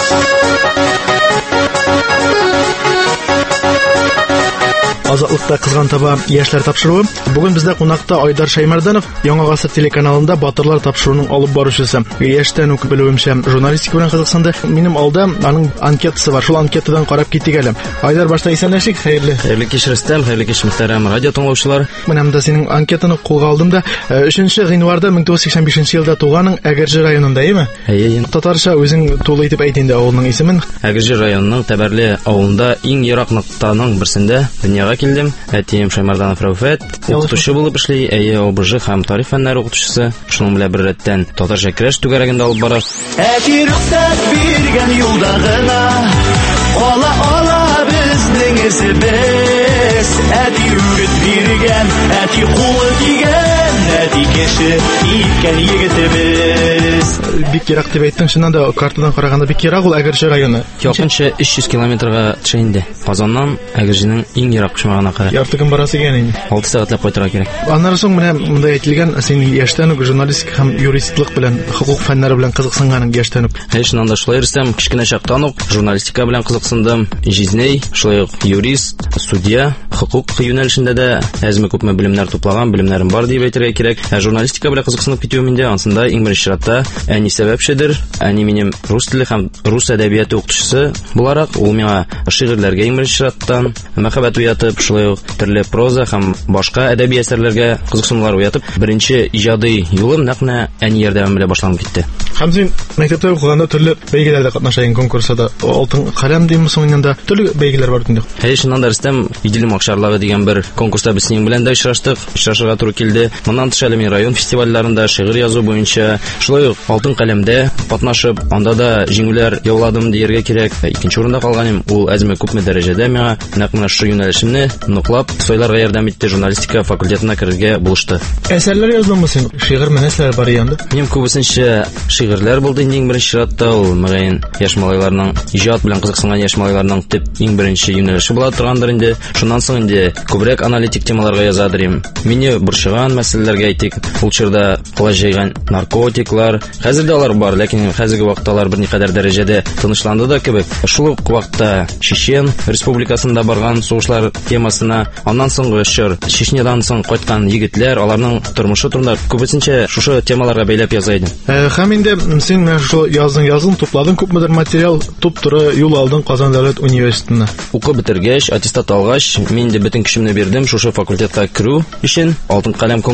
Азатлыкта кызган таба яшьләр тапшыруы. Бүген бездә кунакта Айдар Шәймәрдәнов, Яңа гасыр телеканалында Батырлар тапшыруының алып баручысы. Яшьтән үк белүемчә, журналистика белән кызыксынды. Минем алда аның анкетасы бар. Шул анкетадан карап киттек әле. Айдар, башта исәнләшик, хәерле. Хәерле кич Рөстәм, хәерле кич мөхтәрәм радио тыңлаучылар. Менә монда синең анкетаны кулга алдым да, 3 гыйнварда 1985 елда туганың Әгерҗе районында, әйме? Әйе. Татарча үзең тулы итеп әйт инде авылның исемен. Әгерҗе районының Тәбәрле авылында иң ерак ноктаның берсендә дөньяга килдем. Әтием Шәймәрдәнов Рәүфәт, укытучы булып эшли, әйе ОБЖ һәм тарих фәннәре укытучысы. Шуның белән бер рәттән татарча көрәш түгәрәгендә алып бара. Әти рөхсәт биргән юлда гына ала безнең эзебез. Әти үгет биргән, әти кулы тигән, әти кеше иткән егетебез. Бик ерак дип әйттең, шуннан да картадан караганда бик ерак ул Әгерҗе районы. Якынча 300 километрга төшә инде. Казаннан Әгерҗенең иң ерак кушмагына кадәр. Ярты көн барасы икән инде. 6 сәгатьләп кайтырга кирәк. Аннан соң менә монда әйтелгән, син яшьтән үк журналистика һәм юристлык белән, хукук фәннәре белән кызыксынганың яшьтән үк. Шуннан да шулай Рөстәм, кичкенә чактан ук журналистика белән кызыксындым. Жизней, шулай ук юрист, судья, хукук юнәлешендә дә әзме күпме белемнәр туплаган, белемнәрем бар дип әйтергә кирәк. Журналистика белән кызыксынып китүем инде, ансында иң беренче чиратта әни сәбәпчедер. Әни минем рус теле һәм рус әдәбияты укытучысы буларак, ул миңа шигырьләргә иң беренче чираттан мәхәббәт уятып, шулай ук төрле проза һәм башка әдәби әсәрләргә кызыксынулар уятып, беренче иҗади юлым нәкъ әни ярдәме белән башланып китте. Һәм син мәктәптә укыганда төрле бәйгеләрдә катнашайын, конкурсада, алтын каләм димме соңында төрле бәйгеләр бар инде. Шуннан да Рөстәм, Идел Макшарлыгы дигән бер конкурста без синең белән дә очраштык, очрашырга туры килде. Моннан тыш әле мин район фестивальләрендә шигырь язу буенча, шулай ук алтын каләмдә катнашып, анда да җиңүләр яуладым дияргә кирәк. Икенче урында калганым, ул әзме күпме дәрәҗәдә миңа нәкъ менә шу юнәлешемне ныклап сойларга ярдәм итте, журналистика факультетына керергә булышты. Әсәрләр яздыңмы син? Шигырь мәнәсләр бар янда. Минем күбесенчә шигырьләр булды инде иң беренче чиратта, ул мөгаен яшь малайларның иҗат белән кызыксынган яшь малайларның төп иң беренче юнәлеше була торгандыр инде. Шуннан соң инде күбрәк аналитик темаларга язадырым. Мине борчыган мәсьәләләргә әйтик, ул чорда кыла җәйгән наркотиклар, хәзер дә алар бар, ләкин хәзерге вакытта алар берникадәр дәрәҗәдә тынычланды да кебек. Шул ук вакытта Чечен республикасында барган сугышлар темасына, аннан соңгы чор Чечнядан соң кайткан егетләр, аларның тормышы турында күбесенчә шушы темаларга бәйләп яза идем. Һәм инде син шул язың тупладың, күпмедер материал туп-туры юл алдың Казан дәүләт университетына. Укып бетергәч, аттестат алгач, мин дә бөтен көчемне бирдем шушы факультетка керү өчен. Алтын каләм конкурсында җиңеп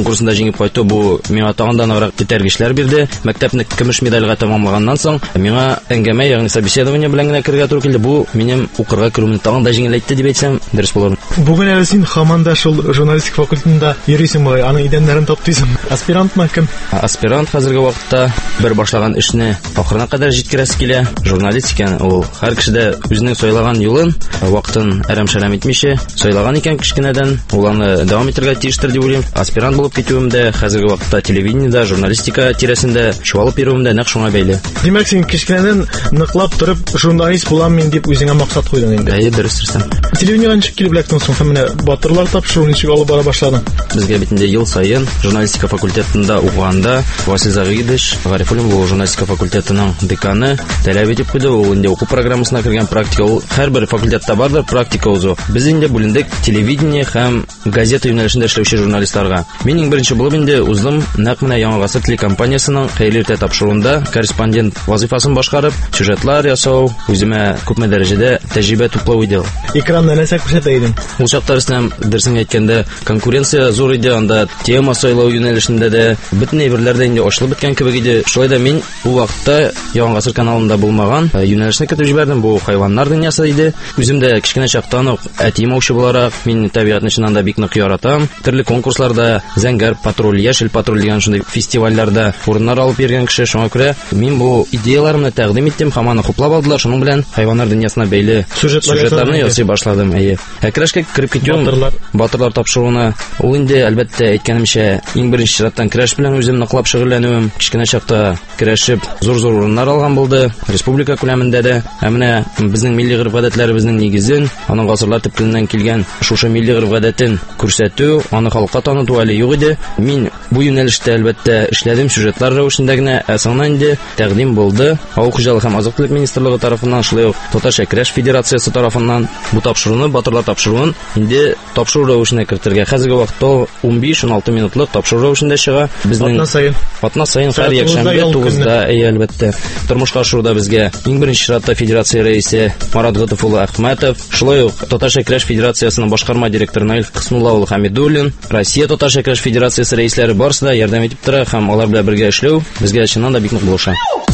җиңеп кайту бу миңа тагын да ныграк тетәргечләр бирде. Мәктәпне көмеш медальгә тәмамлаганнан соң миңа әңгәмә, ягъни собеседование белән генә кергә туры килде. Бу минем укырга керүемне тагын да җиңеләйтте дип әйтсәм дөрес булыр. Бүген әле син һаман да шул журналистик факультетында йөрисең бугай, аның идәннәрен таптыйсың. Аспирантмы кем? Аспирант хәзерге вакытта бер башлаган эшне ахырына кадәр җиткерәсе килә. Журналист икән ул. Һәр кеше дә үзенең сайлаган юлын, вакытын әрәм-шәрәм итмичә сайлаган икән кичкенәдән. Ул аны дәвам итәргә тиештер дип уйлыйм. Аспирант булып китүемдә хәзерге вакытта телевидениедә, журналистика тирәсендә чуалып йөрүемдә нәкъ шуңа бәйле. Димәк, син кичкенәдән ныклап торып журналист булам мин дип үзеңә максат куйдың инде. Әйе, дөрес дисәң. Телевидениегә ничек килеп эләктең соң? Һәм менә батырлар тапшыру ничек алып бара башладың? Безгә бит инде ел сайын журналистика факультетында укыганда Васил Загидович Гарифуллин бу журналистика факультетының деканы таләп итеп куйды. Ул инде уку программасына кергән практика. Ул һәрбер факультетта бардыр практика узу. Без инде бүлендек телевидение һәм газета юнәлешендә эшләүче журналистларга. Мин иң беренче булып инде уздым нәкъ менә Яңа Гасыр телекомпаниясының хәйрия тапшыруында корреспондент вазифасын башкарып, сюжетлар ясау, үземә күпме дәрәҗәдә тәҗрибә туплау иде. Экранны нәрсә күрсәтә идең? Ул чакта дөресен әйткәндә конкуренция зур иде, анда тема сайлау юнәлешендә дә бөтен әйберләр дә инде ачылып беткән кебек иде. Шулай да мин ул вакытта Яңа Гасыр каналында булмаган юнәлешне көтеп җибәрдем. Бу хайваннар дөньясы иде. Үзем дә кичкенә чактан ук әтимаучы буларак мин табигатьне чыннан да бик нык яратам. Төрле конкурсларда Зәңгәр патруль, Яшел патруль дигән шундый фестивальләрдә урыннар алып йөргән кеше. Шуңа күрә мин бу идеяларымны тәкъдим иттем, һәм аны хуплап алдылар. Шуның белән хайваннар дөньясына бәйле сюжетларны ясый башладым. Көрәшкә кирип китүем батырлар тапшыруына ул инде әлбәттә әйткәнемчә иң беренче чираттан көрәш белән үзем ныклап шөгыльләнүем. Кичкенә чакта көрәшеп зур урыннар алган булды. Республика күләмендә дә. Менә безнең милли гореф-гадәтләребезнең нигезен, аның гасырлар төпкеннән килгән шушы милли гореф-гадәтен күрсәтү, аны халыкка таныту әле юк иде. Мин бу юнәлештә әлбәттә эшләдем сюжетлар рәвешендә генә, соңыннан инде тәкъдим булды. Авыл хуҗалыгы һәм азык-төлек министрлыгы тарафыннан, шулай ук Татарча көрәш федерациясе тарафыннан бу тапшыруны, батырлар тапшыруын инде тапшыру рәвешенә кертергә. Хәзерге вакытта 15-16 минутлык тапшыру рәвешендә чыга. Безнең атна сайын һәр якшәмбе 9-да әлбәттә. Тормышка ашыруда безгә иң беренче чиратта федерация рәисе Марат Гытов улы Әхмәтов, шулай ук Татарча көрәш федерациясының башкарма директоры Наил Хиснулла улы Хәмидуллин, Россия Татарча көрәш федерациясе рәисләре барысы да ярдәм итеп тора һәм алар белән бергә эшләү безгә чыннан да бик нык булыша.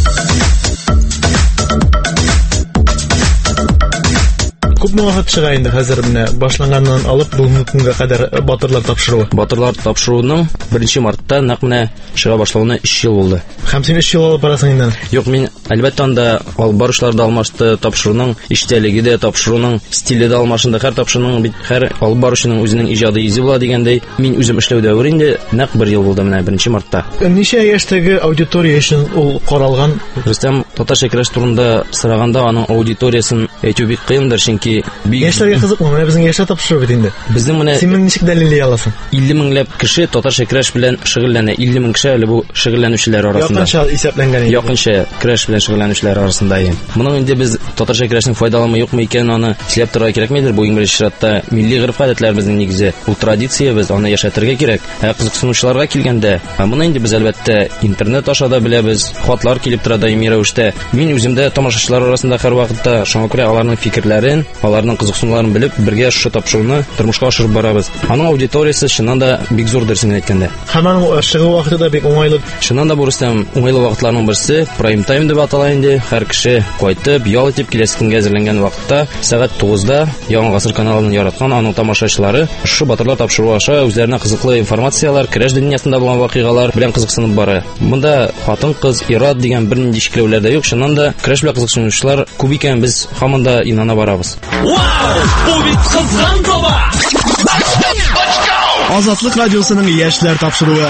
Күпме вакыт чыга инде хәзер менә башланганнан алып бүгенге көнгә кадәр батырлар тапшыруы? Батырлар тапшыруының 1 мартта нәкъ менә чыга башлауына 3 ел булды. Һәм син 3 ел алып барасың инде? Юк, мин әлбәттә анда алып барышлар да алмашты, тапшыруның иштәлеге дә, тапшыруның стиле дә алмашында. Һәр тапшыруның бит һәр алып баручының үзенең иҗади изе була дигәндәй, мин үзем эшләүдә инде нәкъ 1 ел булды менә 1 мартта. Ничә яшьтәге аудитория өчен ул каралган? Рөстәм Татарча көрәш турында сораганда аның аудиториясын әйтү бик кыендыр, чөнки яшьләргә кызыкмы? Менә безнең яшьләр тапшыру бит инде. Безнең менә син ничек дәлилләй аласың? 50 меңләп кеше Татарча көрәш белән шөгыльләнә. 50 мең кеше әле бу шөгыльләнүчеләр арасында. Якынча исәпләнгән. Якынча көрәш белән шөгыльләнүчеләр арасында. Моның инде без Татарча көрәшнең файдалымы юкмы икән, аны сөйләп торырга кирәкмидер. Бу иң беренче чиратта милли гореф-гадәтләребезнең нигезе, ул традициябез, аны яшәтергә кирәк. Кызыксынучыларга килгәндә, моны инде без әлбәттә интернет аша да беләбез, хатлар килеп тора даими рәвештә. Мин үземдә тамашачылар арасында һәр вакытта, шуңа күрә аларның фикерләрен, аларның кызыксынуларын белеп, бергә шушы тапшыруны тормышка ашырып барабыз. Аның аудиториясе чыннан да бик зур дөресен әйткәндә. Һәм аның чыгу вакыты да бик уңайлы. Чыннан да бу Рөстәм уңайлы вакытларның берсе, прайм тайм дип атала инде. Һәр кеше кайтып, ял итеп киләсе көнгә әзерләнгән вакытта, сәгать 9-да Яңа Гасыр каналын яраткан аның тамашачылары шушы батырлар тапшыру аша үзләренә кызыклы информациялар, көрәш дөньясында булган вакыйгалар белән кызыксынып бара. Монда хатын-кыз, ират дигән бернинди шикләүләр дә юк. Чыннан да көрәш белән кызыксынучылар күп икән, без һаман да инана барабыз. Бу бит кызган таба. Азатлык радиосының яшьләр тапшыруы.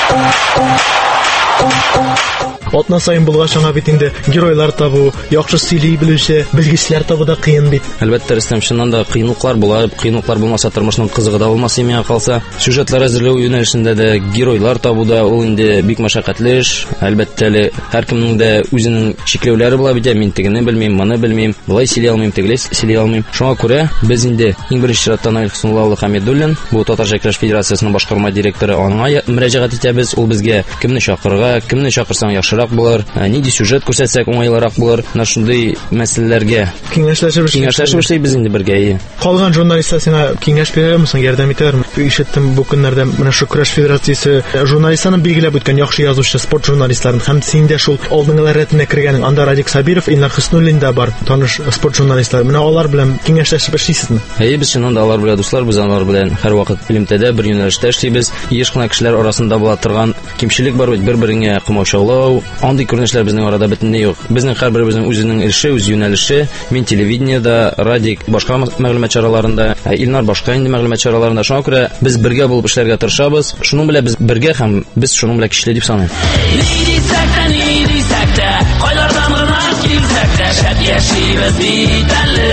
Атна сайын булгач аңа бит инде геройлар табу, яхшы сөйли белүче, белгечләр табу да кыен бит. Әлбәттә, Рөстәм, чыннан да кыенлыклар була, кыенлыклар булмаса тормышның кызыгы да булмас имя калса. Сюжетлар әзерләү юнәлешендә дә геройлар табуда ул инде бик мәшәкатьле эш. Әлбәттә, һәркемнең дә үзенең шикләүләре була бит. Мин тегене белмим, моны белмим, булай сөйли алмыйм, тегеле сөйли алмыйм. Шуңа күрә без инде иң беренче чиратта Наил Хиснулла Хәмидуллин, бу Татарча көрәш федерациясының башкарма директоры, аңа мөрәҗәгать итәбез. Ул безгә кемне чакырырга, кемне чакырсаң яхшы яхшырак булыр, нинди сюжет күрсәтсәк уңайлырак булыр, шундый мәсьәләләргә киңәшләшеп эшлибез инде бергә. Калган журналистлар сиңа киңәш бирәме соң, ярдәм итәме? Ишеттем бу көннәрдә менә шу көрәш федерациясе журналистларны билгеләп үткән яхшы язучы спорт журналистларын һәм син дә шул алдынгылар рәтенә кергәнең. Анда Радик Сабиров, Илнар Хөснуллин да бар, таныш спорт журналистлар. Менә алар белән киңәшләшеп эшлисезме? Без чыннан да алар белән дуслар, без алар белән һәрвакыт элемтәдә бер юнәлештә эшлибез. Еш кына кешеләр арасында була торган кимчелек бар бит, бер-береңә кымаушаулау, андый күренешләр безнең арада бөтенләй юк. Безнең һәрберебезнең үзенең эше, үз юнәлеше. Мин телевидениедә, Радик башка мәгълүмат чараларында, Илнар башка инде мәгълүмат чараларында. Шуңа күрә без бергә булып эшләргә тырышабыз. Шуның белән без бергә һәм без шуның белән көчле дип саныйм. Кайлардан гына килсәк тә шәп яшибез бит әле.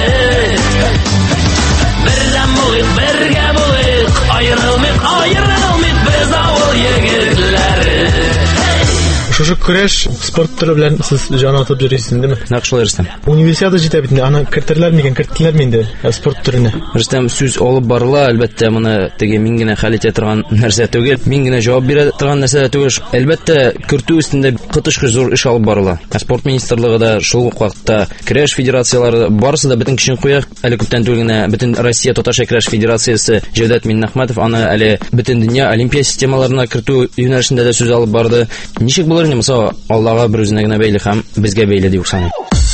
Бердәм булыйк, бергә булыйк, аерылмыйк без авыл егетләре. Шушы көрәш спорт түрі белән сез җан атып йөрисез инде. Нәкъшләр Рөстәм. Универсиада җитә бит, аны кертерләрме инде спорт түренә? Рөстәм, сүз алып барыла, әлбәттә, моны теге мин генә хәл итә торган нәрсә түгел, мин генә җавап бирә торган нәрсә түгел. Әлбәттә, кертү өстендә кытышкы зур эш алып барыла. Спорт министрлыгы да шул ук вакытта көрәш федерациялары барысы да бөтен көчен куя. Әле күптән түгел генә бөтен Россия татарча көрәш федерациясе Җәүдәт Миннәхмәтов аны әле бөтен дөнья олимпия системаларына кертү юнәлешендә дә сүз алып барды. Ничек булыр инде, мисал, Аллага бер үзенә генә бәйле һәм безгә бәйле дип саныйм.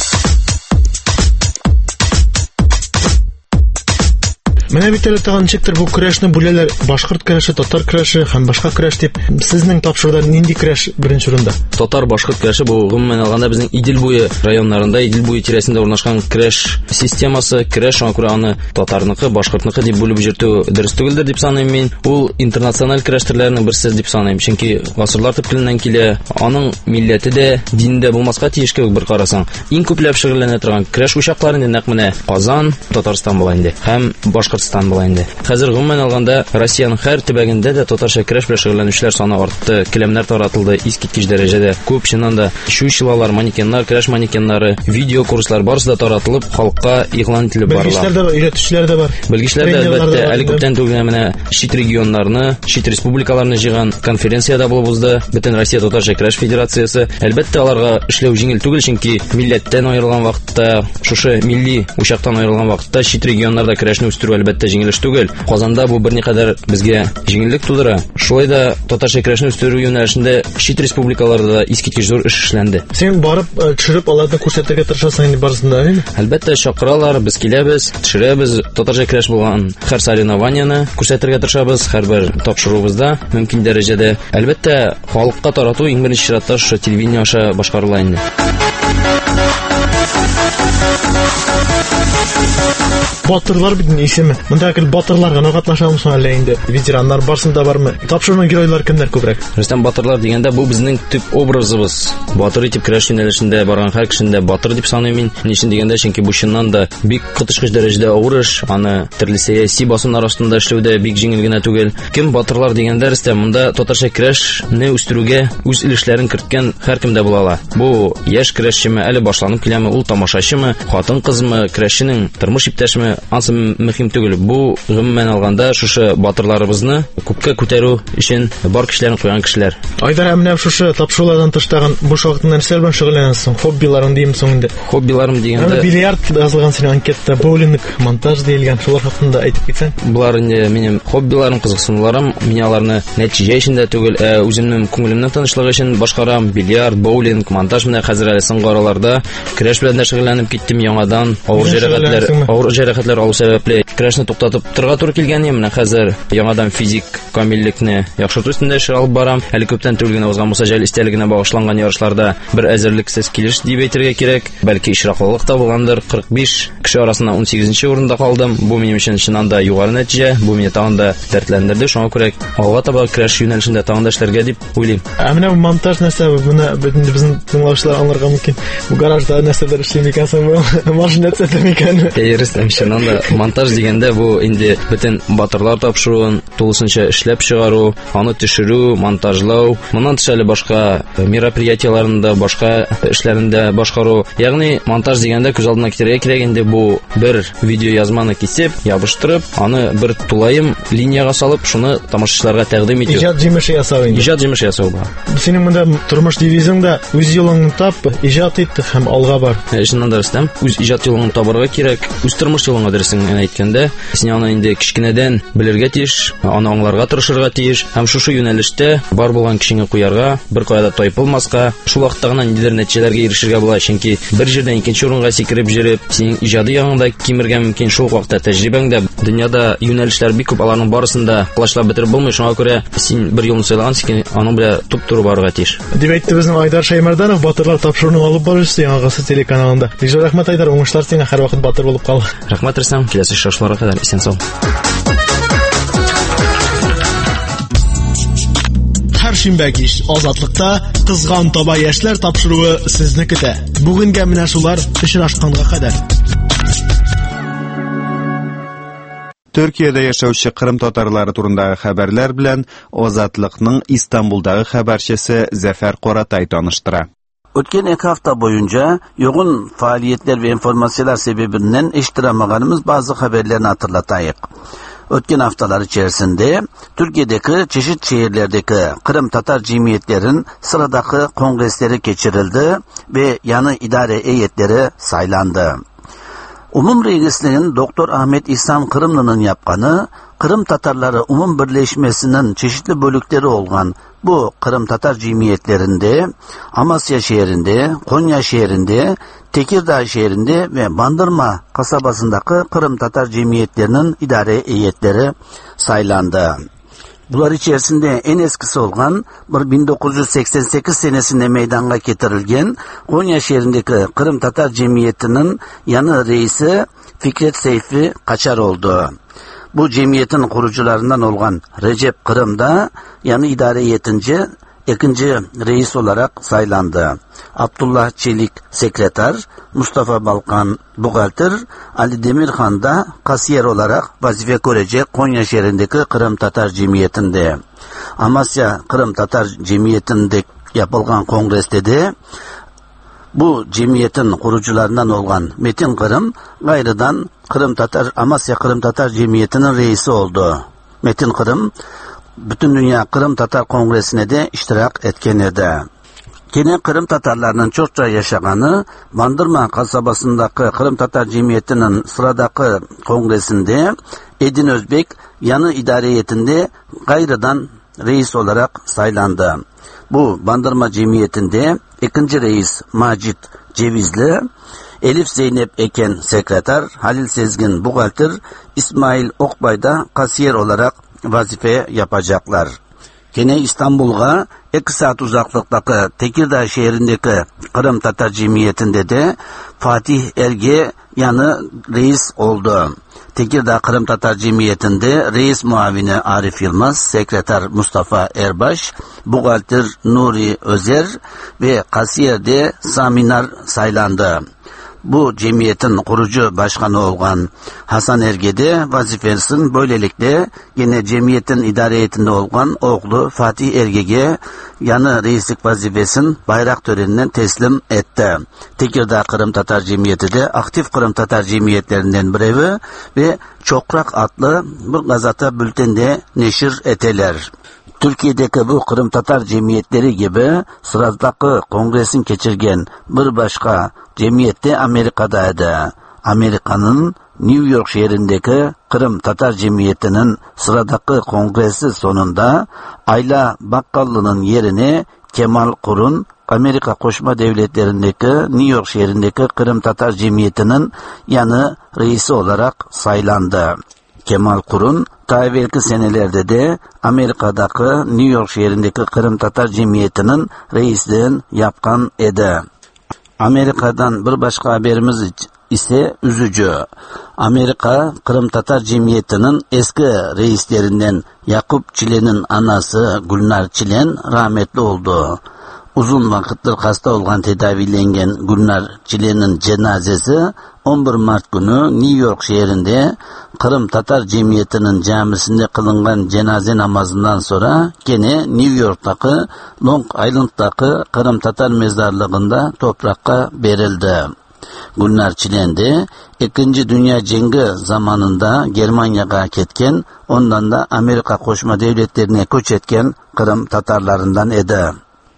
Менә бит әле тагын ничектер бу көрәшне бүләләр, башкорт көрәше, татар көрәше һәм башка көрәш дип. Сезнең тапшыруда нинди көрәш беренче урында? Татар башкорт көрәше бу гомумән алганда безнең Идел буе районнарында, Идел буе тирәсендә урнашкан көрәш системасы, көрәш, шуңа күрә аны татарныкы, башкортныкы дип бүлеп җиртү дөрес түгелдер дип саныйм мин. Ул интернациональ көрәш төрләренең берсе дип саныйм, чөнки гасырлар төпкеленнән килә, аның милләте дә, дине дә булмаска тиеш кебек бер карасаң. Иң күпләп шөгыльләнә торган көрәш учаклары нәкъ менә Казан, Татарстан була инде һәм Башкортстан була инде. Хәзер гомумән алганда Россиянең һәр төбәгендә дә татарча көрәш белән шөгыльләнүчеләр саны артты, келәмнәр таратылды, искиткеч дәрәҗәдә. Күп чыннан да чуйчылар, манекеннар, көрәш манекеннары, видео курслар барысы да таратылып, халыкка игълан ителеп барыла. Белгечләр дә бар, өйрәтүчеләр дә бар. Белгечләр дә әлбәттә әле күптән түгел менә чит регионнарны, чит республикаларны җыйган конференциядә булып узды. Бөтен Россия татарча көрәш федерациясе. Әлбәттә аларга эшләү җиңел түгел, чөнки милләттән аерылган вакытта, шушы милли учактан аерылган вакытта чит регионнарда көрәшне үстерү әлбәттә җиңел түгел. Казанда бу берникадәр безгә җиңеллек тудыра. Шулай да татарча көрәшне үстерү юнәлешендә чит республикаларда да искиткеч зур эш эшләнде. Син барып төшереп аларны күрсәтергә тырышасың инде барысында, әйеме? Әлбәттә чакыралар, без киләбез, төшерәбез, татарча көрәш булган һәр соревнованияны күрсәтергә тырышабыз, һәрбер тапшыруыбызда мөмкин дәрәҗәдә. Әлбәттә халыкка тарату иң беренче чиратта шушы телевидение аша башкарыла инде. Батырлар бит исеме. Монда гел батырлар гына катнашамы соң әллә инде ветераннар барсында бармы? Тапшырган геройлар кемнәр күбрәк? Рөстәм, батырлар дигәндә бу безнең төп образыбыз. Батыр итеп көрәш юнәлешендә барган һәр кешендә батыр дип саныйм мин. Ничек дигәндә, чөнки бу чыннан да бик кытышкыч дәрәҗәдә авыр эш, аны төрле сәяси басымнар астында эшләүдә бик җиңел генә түгел. Кем батырлар дигәндә, Рөстәм, монда татарча көрәшне үстерүгә үз өлешләрен керткән һәркем дә була ала. Бу яшь көрәшчеме, әле башланып киләме, ул тамашачымы, хатын-кызмы, көрәшченең тормыш иптәшме, ансы мөһим түгел. Бу гомумән алганда шушы батырларыбызны күпкә күтәрү өчен бар көчләрен куйган кешеләр. Айдар, менә шушы тапшырулардан тыш тагын буш вакытыңда нәрсәләр белән шөгыльләнәсең? Хоббиларың димме соң инде? Хоббиларым дигәндә, бильярд язылган синең анкетта, боулинг, монтаж диелгән, шулар хакында әйтеп китсәң. Булар инде минем хоббиларым, кызыксынуларым. Мин аларны нәтиҗә өчен дә түгел, үземнең күңелемнең тынычлыгы өчен башкарам. Бильярд, боулинг, монтаж менә хәзер әле соңгы араларда көрәш белән дә шөгыльләнеп киттем яңадан. Авыр җәрәхәтләр алу сәбәпле көрәшне туктатып торырга туры килгән. Менә хәзер яңадан физик камиллекне яхшырту өстендә эш алып барам. Әле күптән түгел генә узган Муса Җәлил истәлегенә багышланган ярышларда бер әзерлексез килеш дип әйтергә кирәк. Бәлки ишраклылык та булгандыр. 45 кеше арасында 18нче урында калдым. Бу минем өчен чыннан да югары нәтиҗә. Бу мине тагын да дәртләндерде. Шуңа күрә алга таба көрәш юнәлешендә тагын да эшләргә дип уйлыйм. Менә монтаж нәрсә, моны безнең тыңлаучылар аңларга мөмкин. Бу гаражда нәрсәләр эшли микән соң, бу машина төзәтә микән? Рөстәм, Шуннан да монтаж дигәндә бу инде бөтен батырлар тапшыруын тулысынча эшләп чыгару, аны төшерү, монтажлау, моннан тыш әле башка мероприятиеларында, башка эшләрендә башкару. Ягъни монтаж дигәндә күз алдына китерергә кирәк инде бу бер видео язманы кисеп, ябыштырып, аны бер тулайым линияга салып, шуны тамашачыларга тәкъдим итү. Иҗат җимеше ясау инде. Иҗат җимеше ясау бу. Синең монда тормыш девизыңда үз юлыңны тап, иҗат ит һәм алга бар. Шуннан да рәстәм, үз иҗат юлыңны табарга кирәк, үз тормыш юлыңа дөресен әйткәндә, син аны инде кичкенәдән белергә тиеш, аны аңларга тырышырга тиеш, һәм шушы юнәлештә бар булган кешеңне куярга, бер кайда тайпылмаска, шул вакытта гына ниндидер нәтиҗәләргә ирешергә була, чөнки бер җирдән икенче урынга сикереп җиреп, синең иҗади ягыңда кимергә мөмкин, шул вакытта тәҗрибәңдә дөньяда юнәлешләр бик күп, аларның барысында клашлап бетереп булмый, шуңа күрә син бер юлны сайлагансың, аның белән туп-туры барырга тиеш. Дип әйтте безнең Айдар Шаймарданов, батырлар тапшыруының алып баручысы Яңагасы телеканалында. Бик зур рәхмәт Айдар, уңышлар сиңа, һәрвакыт батыр булып кал. Рәхмәт Рәсәм, киләсе шашларга кадәр исән сау. Һәр шимбә кич Азатлыкта кызган таба яшьләр тапшыруы сезне көтә. Бүгенгә менә шулар, очрашканга кадәр. Төркиядә яшәүче Кырым татарлары турындагы хәбәрләр белән Азатлыкның Истанбулдагы хәбәрчесе Зәфәр Каратай таныштыра. Ötken 2 hafta boyunca yoğun faaliyetler ve informasyonlar sebebinden eşitiramadığımız bazı haberlerini hatırlatayım. Ötken haftalar içerisinde Türkiye'deki çeşitli şehirlerdeki Kırım Tatar cemiyetlerin sıradaki kongresleri geçirildi ve yanı idare heyetleri saylandı. Umum Reisliğinin Doktor Ahmet İhsan Kırımlı'nın yapkanı, Kırım Tatarları Umum Birleşmesi'nin çeşitli bölükleri olan bu Kırım Tatar cemiyetlerinde, Amasya şehrinde, Konya şehrinde, Tekirdağ şehrinde ve Bandırma kasabasındaki Kırım Tatar cemiyetlerinin idare heyetleri saylandı. Bunlar içerisinde en eskisi olan 1988 senesinde meydana getirilgen Konya şehrindeki Kırım Tatar Cemiyeti'nin yanı reisi Fikret Seyfi Kaçar oldu. Bu cemiyetin kurucularından olan Recep Kırım da yanı idare heyetince ikinci reis olarak saylandı. Abdullah Çelik sekreter, Mustafa Balkan buğaltır, Ali Demirhan da kasiyer olarak vazife görecek Konya şehrindeki Kırım Tatar Cemiyeti'nde. Amasya Kırım Tatar Cemiyeti'nde yapılgan kongreste de bu cemiyetin kurucularından olan Metin Kırım gayrıdan Amasya Kırım Tatar Cemiyeti'nin reisi oldu. Metin Kırım bütün dünya Kırım Tatar Kongresi'ne de iştirak etkenirdi. Gene Kırım Tatarlarının çokça yaşaganı Bandırma kasabasındaki Kırım Tatar Cemiyeti'nin sıradaki kongresinde Edin Özbek yanı idare heyetinde gayrıdan reis olarak saylandı. Bu Bandırma Cemiyeti'nde ikinci reis Macit Cevizli, Elif Zeynep Eken sekreter, Halil Sezgin buğaltır, İsmail Okbay da kasiyer olarak vazife yapacaklar. Gene İstanbul'a 2 saat uzaklıktaki Tekirdağ şehrindeki Kırım Tatar Cemiyeti'nde de Fatih Erge yanı reis oldu. Tekirdağ Kırım Tatar Cemiyeti'nde reis muavini Arif Yılmaz, sekreter Mustafa Erbaş, buğaltır Nuri Özer ve kasiyerde Saminar saylandı. Bu cemiyetin kurucu başkanı olan Hasan Erge'de vazifesini böylelikle yine cemiyetin idare heyetinde olan oğlu Fatih Erge'ye yanı reislik vazifesini bayrak töreninden teslim etti. Tekirdağ Kırım Tatar Cemiyeti de aktif Kırım Tatar Cemiyetlerinden biri ve Çokrak adlı bir gazete bültende neşir eteler. Türkiye'deki bu Kırım Tatar cemiyetleri gibi sıradaki kongresin geçirgen bir başka cemiyette Amerika'daydı. Amerika'nın New York şehrindeki Kırım Tatar Cemiyeti'nin sıradaki kongresi sonunda Ayla Bakkallı'nın yerine Kemal Kurun, Amerika Koşma Devletleri'ndeki New York şehrindeki Kırım Tatar Cemiyeti'nin yanı reisi olarak saylandı. Kemal Kurun, ta evvelki senelerde de Amerika'daki New York şehrindeki Kırım Tatar Cemiyeti'nin reisliğini yapkan edi. Amerika'dan bir başka haberimiz ise üzücü. Amerika Kırım Tatar Cemiyeti'nin eski reislerinden Yakup Çilen'in anası Gülnar Çilen rahmetli oldu. Uzun vakittir hasta olan tedavilengen Gülnar Çilen'in cenazesi 11 Mart günü New York şehrinde Kırım Tatar Cemiyeti'nin camisinde kılıngan cenaze namazından sonra gene New York'taki Long Island'daki Kırım Tatar mezarlığında toprakka verildi. Günler çilendi. 2. Dünya Cengi zamanında Germanya'ya ketken, ondan da Amerika Koşma Devletlerine göç etken Kırım Tatarlarından edi.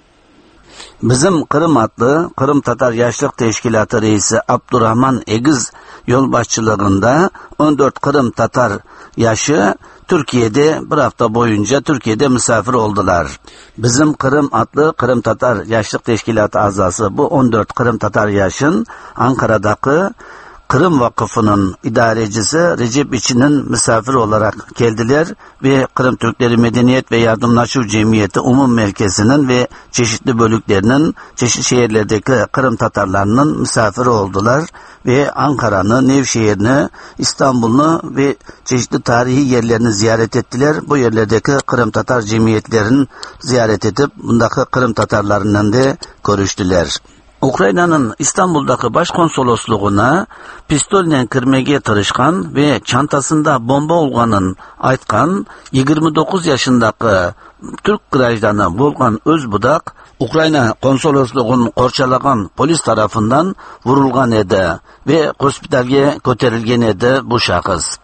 Bizim Kırım adlı Kırım Tatar Yaşlık Teşkilatı Reisi Abdurrahman Egiz yol başçılığında 14 Kırım Tatar yaşı Türkiye'de bir hafta boyunca Türkiye'de misafir oldular. Bizim Kırım adlı Kırım Tatar Yaşlık Teşkilatı azası bu 14 Kırım Tatar yaşın Ankara'daki Kırım Vakfı'nın idarecisi Recep İçin'in misafir olarak geldiler ve Kırım Türkleri Medeniyet ve Yardımlaşma Cemiyeti Umum Merkezi'nin ve çeşitli bölüklerinin, çeşitli şehirlerdeki Kırım Tatarlarının misafiri oldular ve Ankara'nı, Nevşehir'ini, İstanbul'u ve çeşitli tarihi yerlerini ziyaret ettiler. Bu yerlerdeki Kırım Tatar cemiyetlerini ziyaret edip bundaki Kırım Tatarlarından da görüştüler. Ukrayna'nın İstanbul'daki başkonsolosluğuna pistolle kirmege tırışkan ve çantasında bomba olganın aytkan 29 yaşındaki Türk grajdanı Volkan Özbudak Ukrayna konsolosluğunu korçalagan polis tarafından vurulgan edi ve hospitalge göterilgen edi bu şahıs.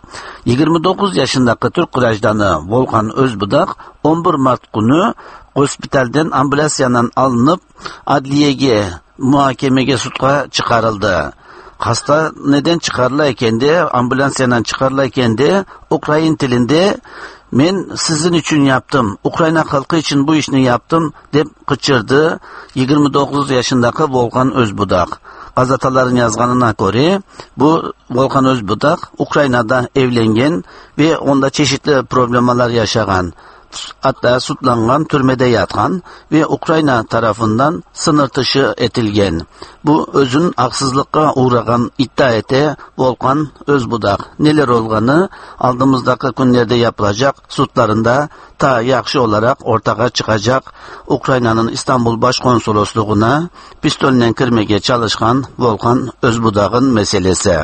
29 yaşındaki Türk grajdanı Volkan Özbudak 11 Mart günü hospitalden ambulansyadan alınıp adliyege muhakemege sutqa çıkarıldı. Hasta neden çıkarılayken de ambulansyadan çıkarılayken de Ukrayna tilinde men sizin için yaptım, Ukrayna halkı için bu işini yaptım dep kıçırdı 29 yaşındaki Volkan Özbudak. Gazetaların yazganına göre bu Volkan Özbudak Ukrayna'da evlengen ve onda çeşitli problemler yaşagan. Hatta sutlangan, türmede yatkan ve Ukrayna tarafından sınır dışı etilgen. Bu özün haksızlıkka uğragan iddia ete Volkan Özbudak. Neler olganı aldığımızdaki günlerde yapılacak sutlarında ta yakşı olarak ortaya çıkacak. Ukrayna'nın İstanbul Başkonsolosluğuna pistolle kirmege çalışkan Volkan Özbudak'ın meselesi.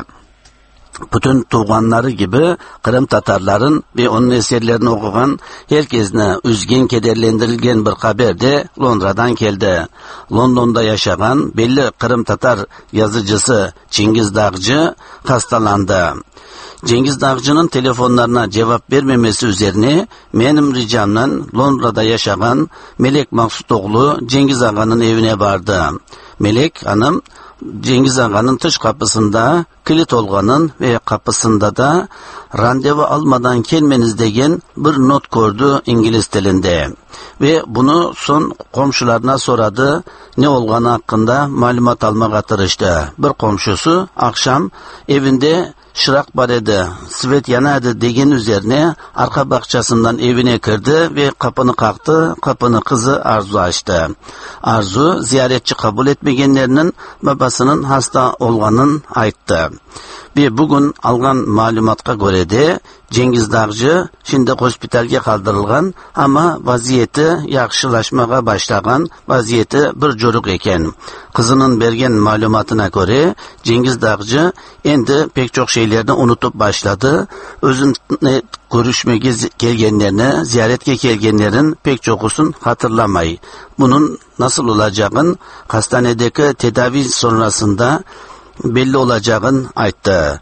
Bütün tuğanları gibi Kırım Tatarların ve onun eserlerini okugan herkesine üzgün, kederlendirilgen bir haber de Londra'dan geldi. London'da yaşayan belli Kırım Tatar yazıcısı Cengiz Dağcı hastalandı. Cengiz Dağcı'nın telefonlarına cevap vermemesi üzerine benim ricamla Londra'da yaşayan Melek Maksutoğlu Cengiz Ağa'nın evine vardı. Melek Hanım Cengiz Ağa'nın dış kapısında kilit olganın ve kapısında da randevu almadan gelmeniz degen bir not gördü İngiliz dilinde. Ve bunu son komşularına soradı, ne olganı hakkında malumat almaya tırıştı. Bir komşusu akşam evinde şırak var edi, svet yanadı degen üzerine arka bahçesinden evine girdi ve kapını kalktı, kapını kızı Arzu açtı. Arzu ziyaretçi kabul etmegenlerinin babasının hasta olganın ayttı. Ve bugün algan malumatka göre de Cengiz Dağcı şimdi hospitalge kaldırılgan ama vaziyeti yakşılaşmaya başlagan, vaziyeti bir joruk eken. Kızının bergen malumatına göre Cengiz Dağcı endi pek çok şeylerini unutup başladı. Özünle görüşmeye gelgenlerini, ziyaretke gelgenlerin pek çokusun hatırlamay. Bunun nasıl olacağını hastanedeki tedavi sonrasında belli olacağını ayttı.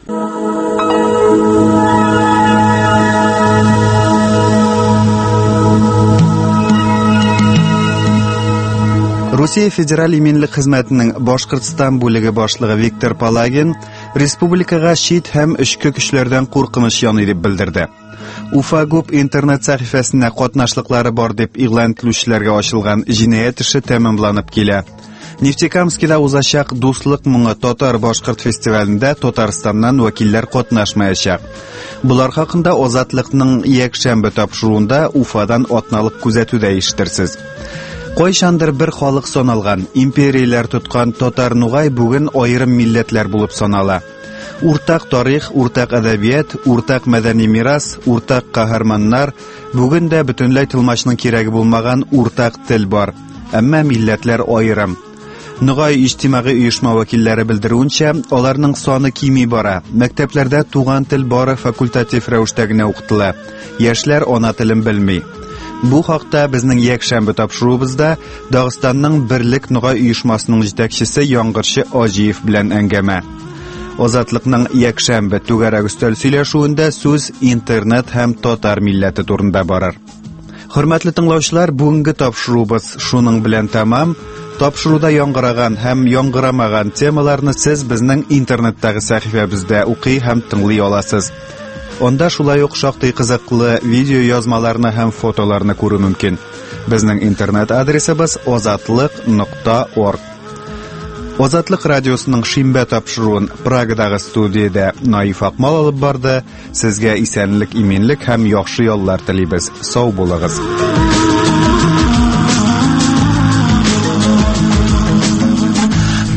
Rusiya Federal Iminlik Xizmetining Boshqirdiston bo'ligi boshlig'i Viktor Palagin respublikaga shit ham ishki kuchlardan qo'rqinish yoni deb bildirdi. Ufa Group internet sahifasida qatnashliklari bor deb e'lon qiluvchilarga ochilgan jinoyat ishi tamomlanib keladi. Neftekamskida o'zashaq do'stlik mungi Totar Boshqirt festivalida Tataristondan vakillar qatnashmayacak. Bular haqida Ozodlikning yakshanba topshiruvida Ufadan otnalik kuzatuvda eshittirsiz. Qo'yshandir bir xalq sanalgan, imperiyalar tutgan Totar Nug'ay bugun ayrim millatlar bo'lib sanala. O'rtaq tarix, o'rtaq adabiyot, o'rtaq madaniy meros, o'rtaq qahramonlar, bugunda butunlay tilmashning keragi bo'lmagan o'rtaq til bor. Ammo millatlar ayrim. Ныгай иҗтимагый оешма вәкилләре белдерүенчә, аларның саны кими бара. Мәктәпләрдә туган тел бары факультатив рәвештә генә укытыла. Яшьләр ана телен белми. Бу хакта безнең якшәмбе тапшыруыбызда Дагыстанның Берлек Ныгай оешмасының җитәкчесе Яңгырчы Аҗиев белән әңгәмә. Азатлыкның якшәмбе түгәрәк өстәл сөйләшүендә сүз интернет һәм татар милләте турында барыр. Хөрмәтле тыңлаучылар, бүгенге тапшыруыбыз шуның белән тәмам. Тапшыруда яңгыраган һәм яңгырамаган темаларны сез безнең интернеттагы сәхифәбездә укый һәм тыңлый аласыз. Онда шулай ук шактый кызыклы видео язмаларны һәм фотоларны күрү мөмкин. Безнең интернет адресыбыз ozatlik.org. Азатлык радиосының шимбә тапшыруын Прагадагы студиядә Наиф Акмал алып барды. Сезгә исәнлек, иминлек һәм яхшы яллар телибез. Сау булыгыз.